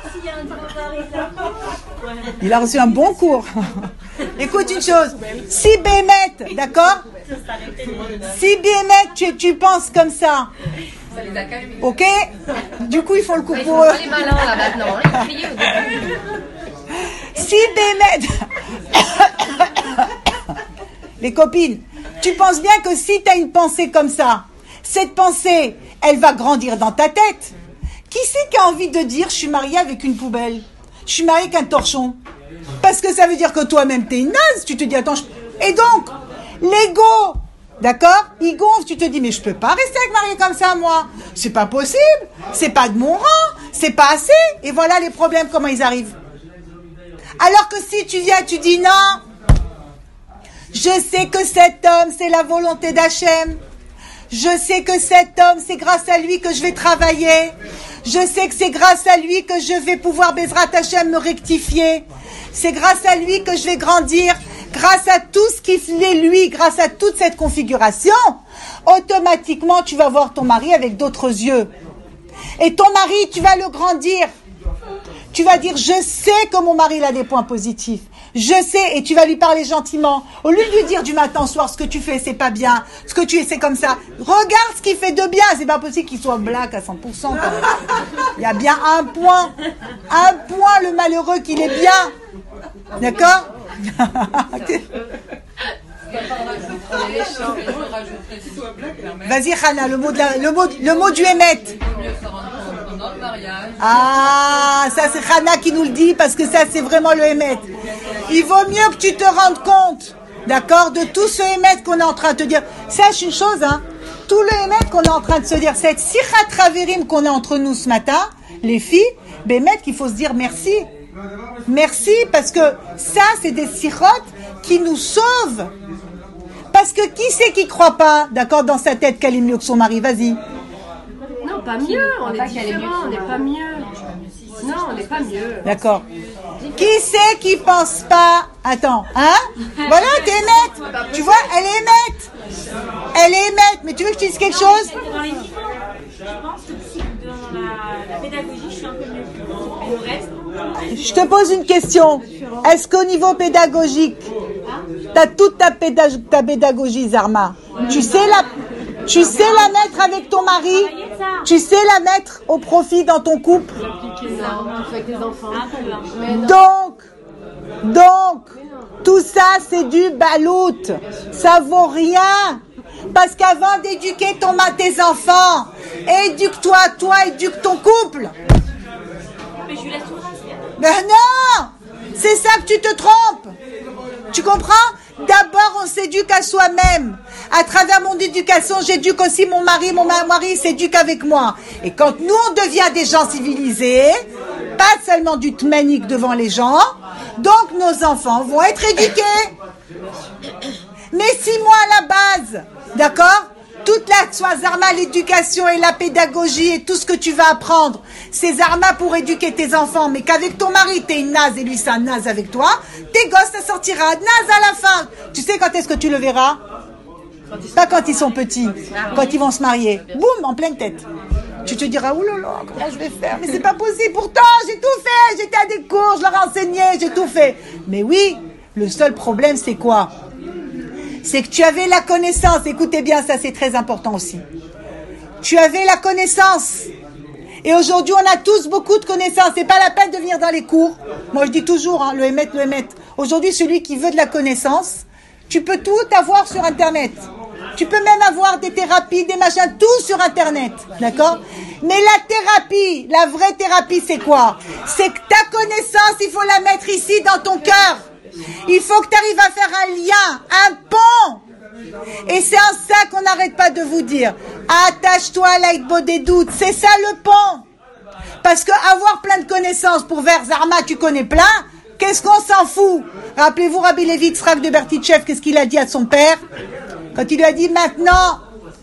Il a reçu un bon cours. Écoute une chose, si Bémet, d'accord, si Bémet tu penses comme ça, ok, du coup ils font le coup pour eux. Les malins là maintenant, si Bémet, les copines, tu penses bien que si tu as une pensée comme ça, cette pensée, elle va grandir dans ta tête. Qui c'est qui a envie de dire je suis mariée avec une poubelle, je suis mariée avec un torchon? Parce que ça veut dire que toi-même t'es une naze. Tu te dis attends, et donc l'ego, d'accord, il gonfle. Tu te dis mais je peux pas rester avec mariée comme ça moi. C'est pas possible. C'est pas de mon rang. C'est pas assez. Et voilà les problèmes comment ils arrivent. Alors que si tu viens, tu dis non. Je sais que cet homme c'est la volonté d'Hachem. Je sais que cet homme, c'est grâce à lui que je vais travailler. Je sais que c'est grâce à lui que je vais pouvoir, Bezrat Hachem, me rectifier. C'est grâce à lui que je vais grandir. Grâce à tout ce qui fait lui, grâce à toute cette configuration, automatiquement, tu vas voir ton mari avec d'autres yeux. Et ton mari, tu vas le grandir. Tu vas dire, je sais que mon mari il a des points positifs. Je sais, et tu vas lui parler gentiment. Au lieu de lui dire du matin au soir, ce que tu fais, c'est pas bien. Ce que tu es, c'est comme ça. Regarde ce qu'il fait de bien. C'est pas possible qu'il soit black à 100%. Quand même. Il y a bien un point, le malheureux, qu'il est bien. D'accord? Vas-y, Hana, le mot du Hémet. Ah, ça c'est Hana qui nous le dit, parce que ça c'est vraiment le Hémet. Il vaut mieux que tu te rendes compte, d'accord, de tout ce Hémet qu'on est en train de te dire. Sache une chose, hein, tout le Hémet qu'on est en train de se dire, cette Sichat Raverim qu'on est entre nous ce matin, les filles, Bémet qu'il faut se dire merci. Merci, parce que ça c'est des sirotes qui nous sauvent. Parce que qui c'est qui croit pas, d'accord, dans sa tête qu'elle est mieux que son mari? Vas-y. Non, pas mieux, on est différents, on n'est pas mieux. Non, on n'est pas mieux. D'accord. Qui c'est qui pense pas? Attends, hein? Voilà, t'es Hémet. Tu vois, elle est Hémet. Elle est Hémet, mais tu veux que je te dise quelque chose? Dans les niveaux, je pense que dans la pédagogie, je suis un peu mieux. Mais le reste... Je te pose une question. Est-ce qu'au niveau pédagogique, t'as toute ta pédagogie, Zarma? Tu sais la mettre avec ton mari? Tu sais la mettre au profit dans ton couple? Donc, tout ça c'est du balout. Ça vaut rien. Parce qu'avant d'éduquer tes enfants, éduque-toi, éduque ton couple. Mais je lui laisse tout le reste. Ben non! C'est ça que tu te trompes. Tu comprends? D'abord, on s'éduque à soi-même. À travers mon éducation, j'éduque aussi mon mari. Mon mari s'éduque avec moi. Et quand nous, on devient des gens civilisés, pas seulement du tmanik devant les gens, donc nos enfants vont être éduqués. Mais si moi, à la base, d'accord, toute la soit Zarma, l'éducation et la pédagogie et tout ce que tu vas apprendre, c'est Zarma pour éduquer tes enfants, mais qu'avec ton mari, t'es une naze et lui, c'est un naze avec toi, tes gosses, ça sortira naze à la fin. Tu sais quand est-ce que tu le verras? Pas quand ils sont petits, quand ils vont se marier. Boum, en pleine tête. Tu te diras, oulala, comment je vais faire? Mais c'est pas possible, pourtant, j'ai tout fait, j'étais à des cours, je leur ai enseigné, j'ai tout fait. Mais oui, le seul problème, c'est quoi? C'est que tu avais la connaissance. Écoutez bien, ça c'est très important aussi. Tu avais la connaissance. Et aujourd'hui, on a tous beaucoup de connaissances. C'est pas la peine de venir dans les cours. Moi, je dis toujours, hein, le Hémet. Aujourd'hui, celui qui veut de la connaissance, tu peux tout avoir sur Internet. Tu peux même avoir des thérapies, des machins, tout sur Internet. D'accord? Mais la thérapie, la vraie thérapie, c'est quoi? C'est que ta connaissance, il faut la mettre ici dans ton cœur. Il faut que tu arrives à faire un lien, un pont. Et c'est en ça qu'on n'arrête pas de vous dire. Attache-toi à l'aïdbo des doutes. C'est ça le pont. Parce que avoir plein de connaissances pour vers Zarma, tu connais plein. Qu'est-ce qu'on s'en fout? Rappelez-vous Rabbi Levi Yitzhak de Bertitchev, qu'est-ce qu'il a dit à son père? Quand il lui a dit, maintenant,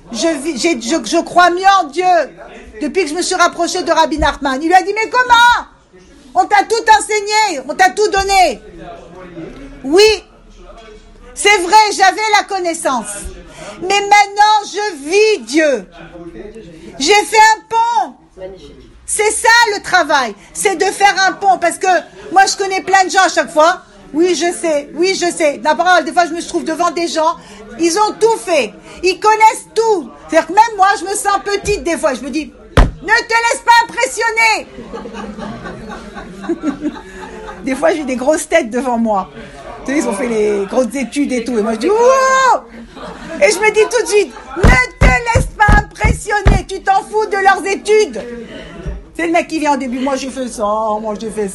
je crois mieux en Dieu. Depuis que je me suis rapproché de Rabbi Nachman. Il lui a dit, mais comment? On t'a tout enseigné, on t'a tout donné. Oui, c'est vrai, j'avais la connaissance. Mais maintenant, je vis Dieu. J'ai fait un pont. C'est ça le travail. C'est de faire un pont. Parce que moi, je connais plein de gens à chaque fois. Oui, je sais. D'abord, des fois, je me trouve devant des gens. Ils ont tout fait. Ils connaissent tout. C'est-à-dire que même moi, je me sens petite des fois. Je me dis, ne te laisse pas impressionner. Des fois, j'ai des grosses têtes devant moi. Tu sais, ils ont fait les grosses études et tout. Et moi, je dis, wow! Et je me dis tout de suite, ne te laisse pas impressionner. Tu t'en fous de leurs études. C'est le mec qui vient au début. Moi, j'ai fait ça. Moi,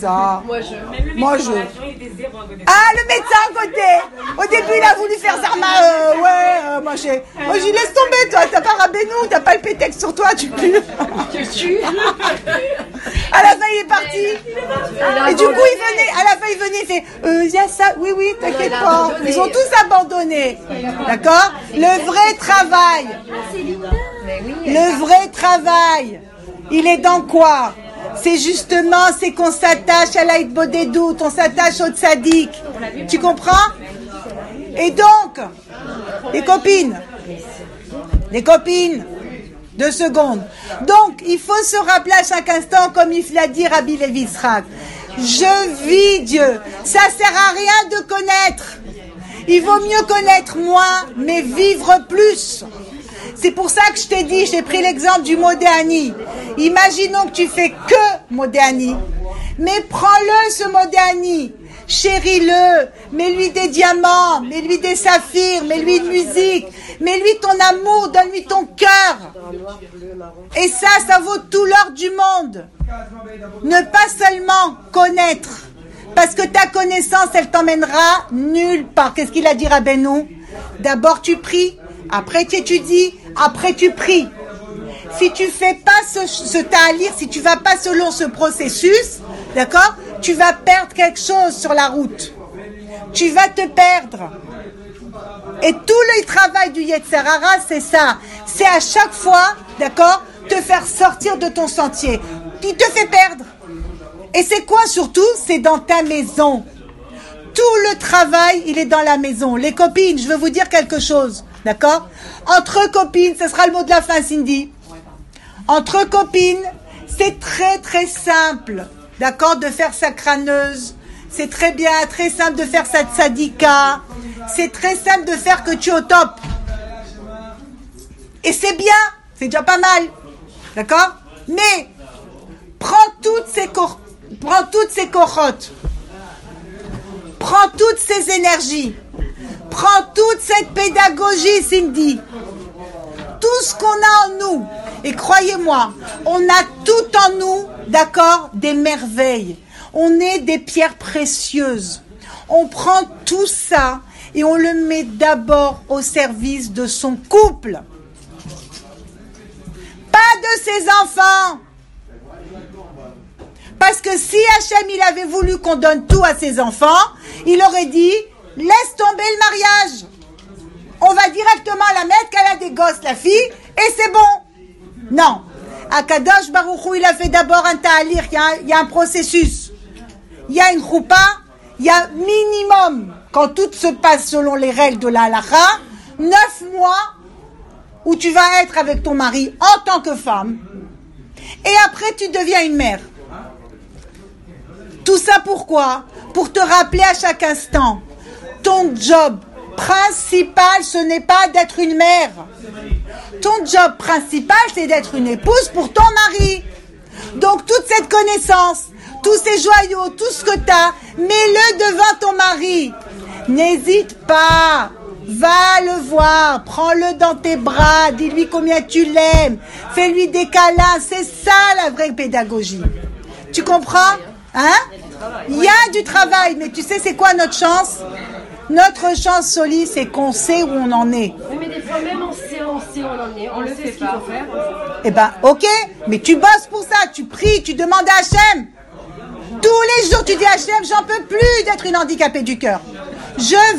je. Ah, le médecin à côté. Au début, il a voulu faire Zarma. Moi, j'ai dit, laisse tomber, toi. T'as pas Rabbeinu, t'as pas le pétex sur toi, tu pues. À la fin, il est parti. Et du coup, à la fin, il venait, il fait, il y a ça. Oui, t'inquiète pas. Ils ont tous abandonné. D'accord? Le vrai travail. Le vrai travail. Il est dans quoi? C'est justement, c'est qu'on s'attache à l'aïdbo des doutes, on s'attache au tzaddik. Tu comprends? Et donc, les copines, 2 secondes. Donc, il faut se rappeler à chaque instant, comme il l'a dit Rabbi Levi Yitzhak. Je vis Dieu. Ça sert à rien de connaître. Il vaut mieux connaître moins, mais vivre plus. C'est pour ça que je t'ai dit, j'ai pris l'exemple du Modéani. Imaginons que tu fais que Modéani. Mais prends-le, ce Modéani. Chéris-le. Mets-lui des diamants. Mets-lui des saphirs. Mets-lui une musique. Mets-lui ton amour. Donne-lui ton cœur. Et ça vaut tout l'or du monde. Ne pas seulement connaître. Parce que ta connaissance, elle t'emmènera nulle part. Qu'est-ce qu'il a dit Rabbeinu? D'abord tu pries, après tu étudies, après tu pries. Si tu fais pas ce ta'alir, si tu vas pas selon ce processus, d'accord, tu vas perdre quelque chose sur la route. Tu vas te perdre. Et tout le travail du Yetzer Hara, c'est ça. C'est à chaque fois, d'accord, te faire sortir de ton sentier. Il te fait perdre. Et c'est quoi surtout? C'est dans ta maison. Tout le travail, il est dans la maison. Les copines, je veux vous dire quelque chose, d'accord? Entre copines, ce sera le mot de la fin, Cindy. Entre copines, c'est très très simple, d'accord, de faire sa crâneuse. C'est très bien, très simple de faire sa tzadika. C'est très simple de faire que tu es au top. Et c'est bien, c'est déjà pas mal, d'accord? Mais prends toutes ces corottes. Prends toutes ces énergies. Prends toute cette pédagogie, Cindy. Tout ce qu'on a en nous. Et croyez-moi, on a tout en nous, d'accord, des merveilles. On est des pierres précieuses. On prend tout ça et on le met d'abord au service de son couple. Pas de ses enfants. Parce que si Hachem, il avait voulu qu'on donne tout à ses enfants, il aurait dit, laisse tomber le mariage. On va directement la mettre qu'elle a des gosses, la fille, et c'est bon. Non. Akadosh Baruch Hu, il a fait d'abord un ta'alir, il y a un processus. Il y a une choupa, il y a minimum, quand tout se passe selon les règles de la halakha, 9 mois où tu vas être avec ton mari en tant que femme, et après tu deviens une mère. Tout ça pourquoi? Pour te rappeler à chaque instant, ton job principal, ce n'est pas d'être une mère. Ton job principal, c'est d'être une épouse pour ton mari. Donc toute cette connaissance, tous ces joyaux, tout ce que tu as, mets-le devant ton mari. N'hésite pas. Va le voir, prends-le dans tes bras, dis-lui combien tu l'aimes, fais-lui des câlins, c'est ça la vraie pédagogie. Tu comprends? Hein? Il y a du travail, mais tu sais c'est quoi notre chance? Notre chance, Soli, c'est qu'on sait où on en est. Oui, mais des fois même on sait où on en est, on le sait ce qu'il faut faire. Eh ben, ok, mais tu bosses pour ça, tu pries, tu demandes à Hachem. Tous les jours tu dis à Hachem, j'en peux plus d'être une handicapée du cœur. Je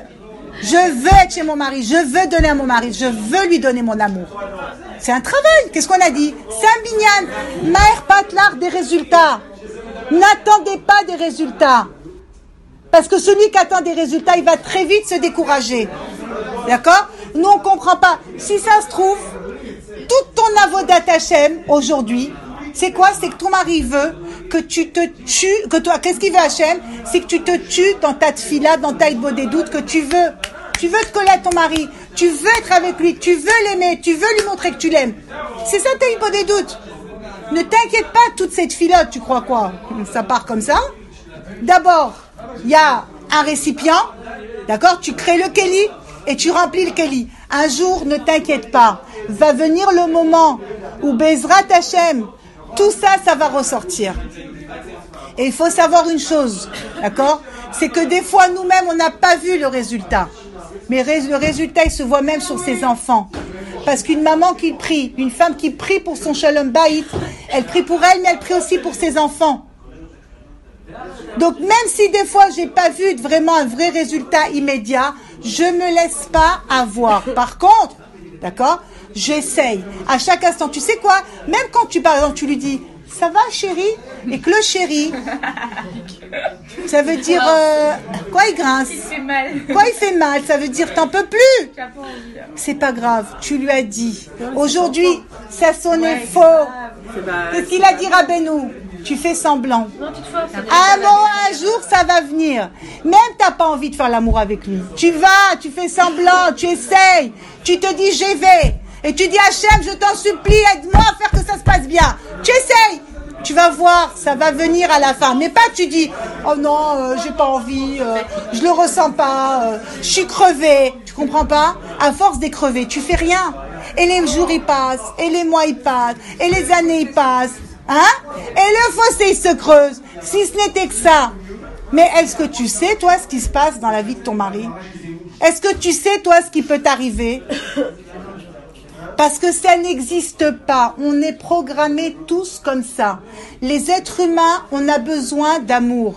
veux être chez mon mari, je veux donner à mon mari, je veux lui donner mon amour. C'est un travail, qu'est-ce qu'on a dit? C'est un binyan. Maher Patlar des résultats. N'attendez pas des résultats. Parce que celui qui attend des résultats, il va très vite se décourager. D'accord? Nous, on ne comprend pas. Si ça se trouve, toute ton avodat Hachem, aujourd'hui, c'est quoi? C'est que ton mari veut que tu te tues, que toi, qu'est-ce qu'il veut Hachem? C'est que tu te tues dans ta tfila, dans ta hitbo des doutes, que tu veux. Tu veux te coller à ton mari. Tu veux être avec lui. Tu veux l'aimer. Tu veux lui montrer que tu l'aimes. C'est ça ta hitbo des doutes. Ne t'inquiète pas, toute cette filote, tu crois quoi? Ça part comme ça. D'abord, il y a un récipient, d'accord? Tu crées le kéli et tu remplis le kéli. Un jour, ne t'inquiète pas, va venir le moment où Bezrat Hachem, tout ça, ça va ressortir. Et il faut savoir une chose, d'accord? C'est que des fois, nous-mêmes, on n'a pas vu le résultat. Mais le résultat, il se voit même sur ses enfants. Parce qu'une maman qui prie, une femme qui prie pour son shalom bayit, elle prie pour elle, mais elle prie aussi pour ses enfants. Donc même si des fois j'ai pas vu vraiment un vrai résultat immédiat, je me laisse pas avoir. Par contre, d'accord, j'essaye à chaque instant. Tu sais quoi? Même quand par exemple tu lui dis, Ça va, chérie? Et que le chéri, ça veut dire... quoi, il grince? Il fait mal. Quoi, il fait mal? Ça veut dire t'en peux plus? C'est pas grave, tu lui as dit. Aujourd'hui, ça sonnait faux. Qu'est-ce qu'il a dit, Rabbeinu? Tu fais semblant. Un jour, ça va venir. Même t'as pas envie de faire l'amour avec lui. Tu vas, tu fais semblant, tu essayes. Tu te dis, j'y vais. Et tu dis, Hachem, je t'en supplie, aide-moi à faire que ça se passe bien. Tu essayes. Tu vas voir, ça va venir à la fin. Mais pas tu dis, oh non, j'ai pas envie, je le ressens pas, je suis crevée. Tu comprends pas? À force d'être crevée, tu fais rien. Et les jours ils passent, et les mois ils passent, et les années ils passent. Hein? Et le fossé il se creuse. Si ce n'était que ça. Mais est-ce que tu sais, toi, ce qui se passe dans la vie de ton mari? Est-ce que tu sais, toi, ce qui peut t'arriver? Parce que ça n'existe pas. On est programmés tous comme ça. Les êtres humains, on a besoin d'amour.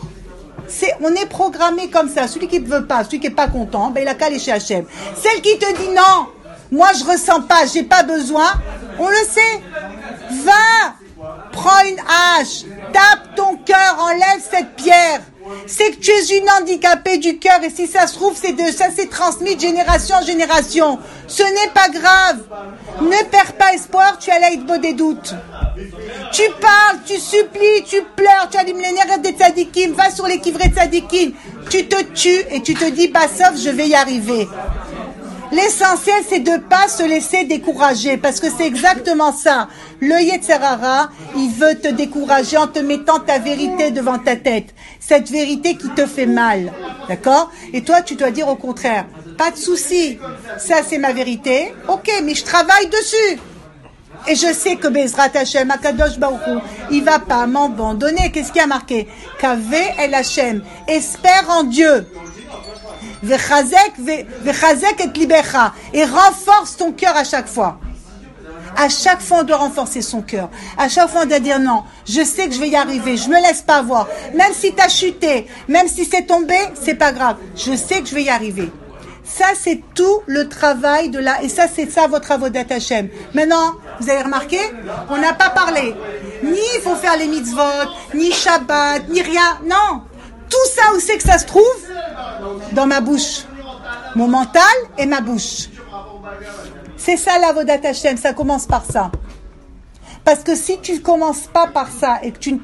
On est programmés comme ça. Celui qui ne veut pas, celui qui n'est pas content, ben il a qu'à aller chez Hachem. Celle qui te dit non, moi je ressens pas, j'ai pas besoin, on le sait. Va, prends une hache, tape ton cœur, enlève cette pierre. C'est que tu es une handicapée du cœur et si ça se trouve, ça s'est transmis de génération en génération. Ce n'est pas grave. Ne perds pas espoir, tu as l'aïdbo des doutes. Tu parles, tu supplies, tu pleures, tu as dit millénaire des tzadikim, va sur les kivrés tzadikim. Tu te tues et tu te dis, bah sauf, je vais y arriver. L'essentiel, c'est de ne pas se laisser décourager, parce que c'est exactement ça. Le Yetzer Hara, il veut te décourager en te mettant ta vérité devant ta tête. Cette vérité qui te fait mal. D'accord? Et toi, tu dois dire au contraire, pas de souci. Ça, c'est ma vérité. Ok, mais je travaille dessus. Et je sais que Bezrat Hashem, Akadosh Baruch Hu, il va pas m'abandonner. Qu'est-ce qui a marqué? Kavé El Hashem. Espère en Dieu. Vechazek et libecha. Et renforce ton cœur à chaque fois. À chaque fois, on doit renforcer son cœur. À chaque fois, on doit dire non, je sais que je vais y arriver, je me laisse pas voir. Même si t'as chuté, même si c'est tombé, c'est pas grave. Je sais que je vais y arriver. Ça, c'est tout le travail de et ça, c'est ça votre avodat Hashem. Maintenant, vous avez remarqué, on n'a pas parlé. Ni il faut faire les mitzvot, ni Shabbat, ni rien. Non. Tout ça, où c'est que ça se trouve? Dans ma bouche. Mon mental et ma bouche. C'est ça l'avodat Hashem, ça commence par ça. Parce que si tu ne commences pas par ça et que tu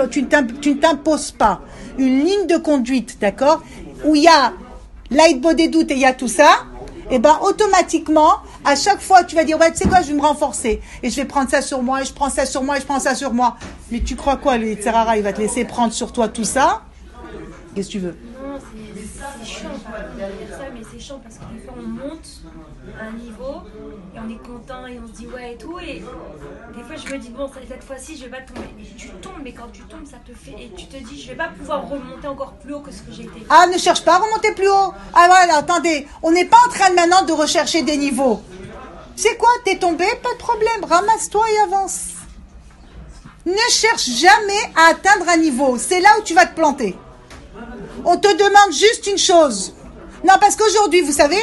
ne t'imposes pas une ligne de conduite, d'accord, où il y a l'aïdbo des doutes et il y a tout ça, et ben automatiquement, à chaque fois, tu vas dire, ouais, tu sais quoi, je vais me renforcer. Et je vais prendre ça sur moi, et je prends ça sur moi, et je prends ça sur moi. Mais tu crois quoi, le Yetzer Hara, il va te laisser prendre sur toi tout ça? Qu'est-ce que tu veux? Non, c'est chiant de dire ça, mais c'est chiant parce que des fois on monte à un niveau et on est content et on se dit ouais et tout. Et des fois je me dis bon, cette fois-ci je vais pas tomber. Mais tu tombes, mais quand tu tombes, ça te fait. Et tu te dis je vais pas pouvoir remonter encore plus haut que ce que j'ai été. Ah, ne cherche pas à remonter plus haut. Ah voilà, attendez, on n'est pas en train maintenant de rechercher des niveaux. C'est quoi? T'es tombé? Pas de problème, ramasse-toi et avance. Ne cherche jamais à atteindre un niveau. C'est là où tu vas te planter. On te demande juste une chose. Non, parce qu'aujourd'hui, vous savez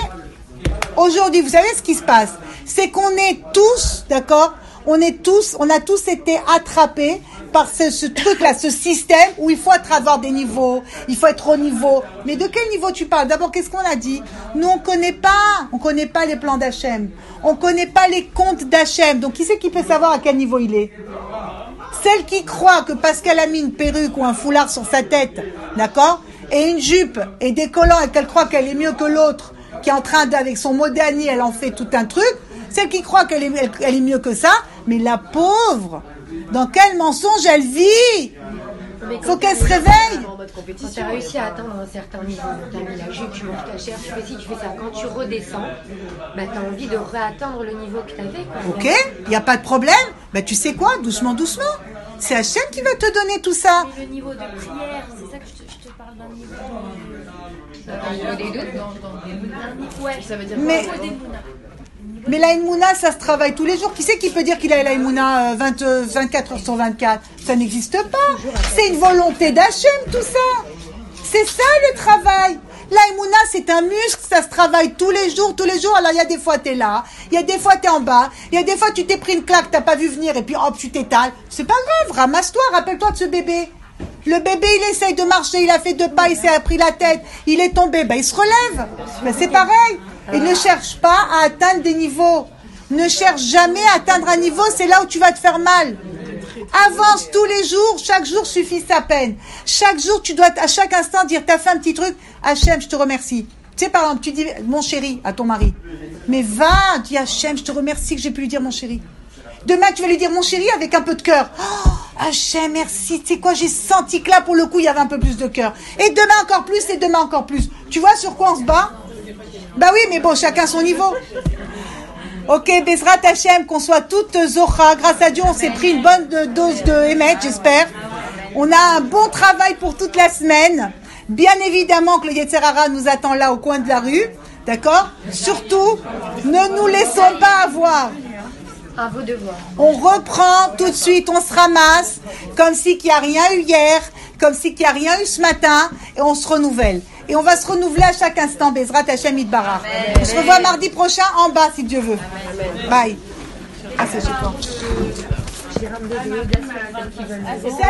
ce qui se passe. C'est qu'on est tous, d'accord? On a tous été attrapés par ce truc-là, ce système où il faut avoir des niveaux, il faut être au niveau. Mais de quel niveau tu parles? D'abord, qu'est-ce qu'on a dit? Nous, on connaît pas les plans d'Hachem. On connaît pas les comptes d'Hachem. Donc, qui c'est qui peut savoir à quel niveau il est? Celle qui croit que parce qu'elle a mis une perruque ou un foulard sur sa tête, d'accord? Et une jupe et des collants et qu'elle croit qu'elle est mieux que l'autre, qui est en train avec son modani, elle en fait tout un truc. Celle qui croit qu'elle est mieux que ça, mais la pauvre, dans quel mensonge elle vit? Faut qu'elle se réveille. Quand tu as réussi à atteindre un certain niveau, tu as mis la jupe, tu montes ta chair, tu fais ci, tu fais ça. Quand tu redescends, bah, tu as envie de réatteindre le niveau que tu avais. Ok, il n'y a pas de problème. Bah, tu sais quoi? Doucement, doucement. C'est Hachem qui va te donner tout ça. Mais le niveau de prière, c'est ça que je te parle d'un niveau de... Ouais, ça veut dire mais la Emouna, ça se travaille tous les jours. Qui c'est qui peut dire qu'il a la Emouna 24 heures sur 24? Ça n'existe pas. C'est une volonté d'Hachem, tout ça. C'est ça le travail. La Emouna, c'est un muscle, ça se travaille tous les jours. Alors, il y a des fois, t'es là. Il y a des fois, t'es en bas. Il y a des fois, tu t'es pris une claque, t'as pas vu venir, et puis, hop, tu t'étales. C'est pas grave, ramasse-toi, rappelle-toi de ce bébé. Le bébé, il essaye de marcher, il a fait 2 pas, il s'est pris la tête, il est tombé, il se relève. C'est pareil. Et ne cherche pas à atteindre des niveaux. Ne cherche jamais à atteindre un niveau, c'est là où tu vas te faire mal. Avance tous les jours, chaque jour suffit sa peine. Chaque jour, tu dois à chaque instant dire, t'as fait un petit truc, Hachem, je te remercie. Tu sais, par exemple, tu dis, mon chéri, à ton mari. Mais va, dis Hachem, je te remercie que j'ai pu lui dire mon chéri. Demain, tu vas lui dire mon chéri avec un peu de cœur. Oh, Hachem, merci. Tu sais quoi, j'ai senti que là, pour le coup, il y avait un peu plus de cœur. Et demain encore plus, et demain encore plus. Tu vois sur quoi on se bat? Bah oui, mais bon, chacun son niveau. Ok, Bezrat Hachem, qu'on soit toutes Zocha. Grâce à Dieu, on s'est pris une bonne dose de Emet, j'espère. On a un bon travail pour toute la semaine. Bien évidemment que le Yetzer Hara nous attend là au coin de la rue. D'accord? Surtout, ne nous laissons pas avoir. À vos devoirs. On reprend tout de suite, on se ramasse, comme si qu'il n'y a rien eu hier, comme si qu'il n'y a rien eu ce matin, et on se renouvelle. Et on va se renouveler à chaque instant, Bezrat Hachem Yitbarach. On se revoit mardi prochain en bas, si Dieu veut. Bye. Ah, c'est chez toi.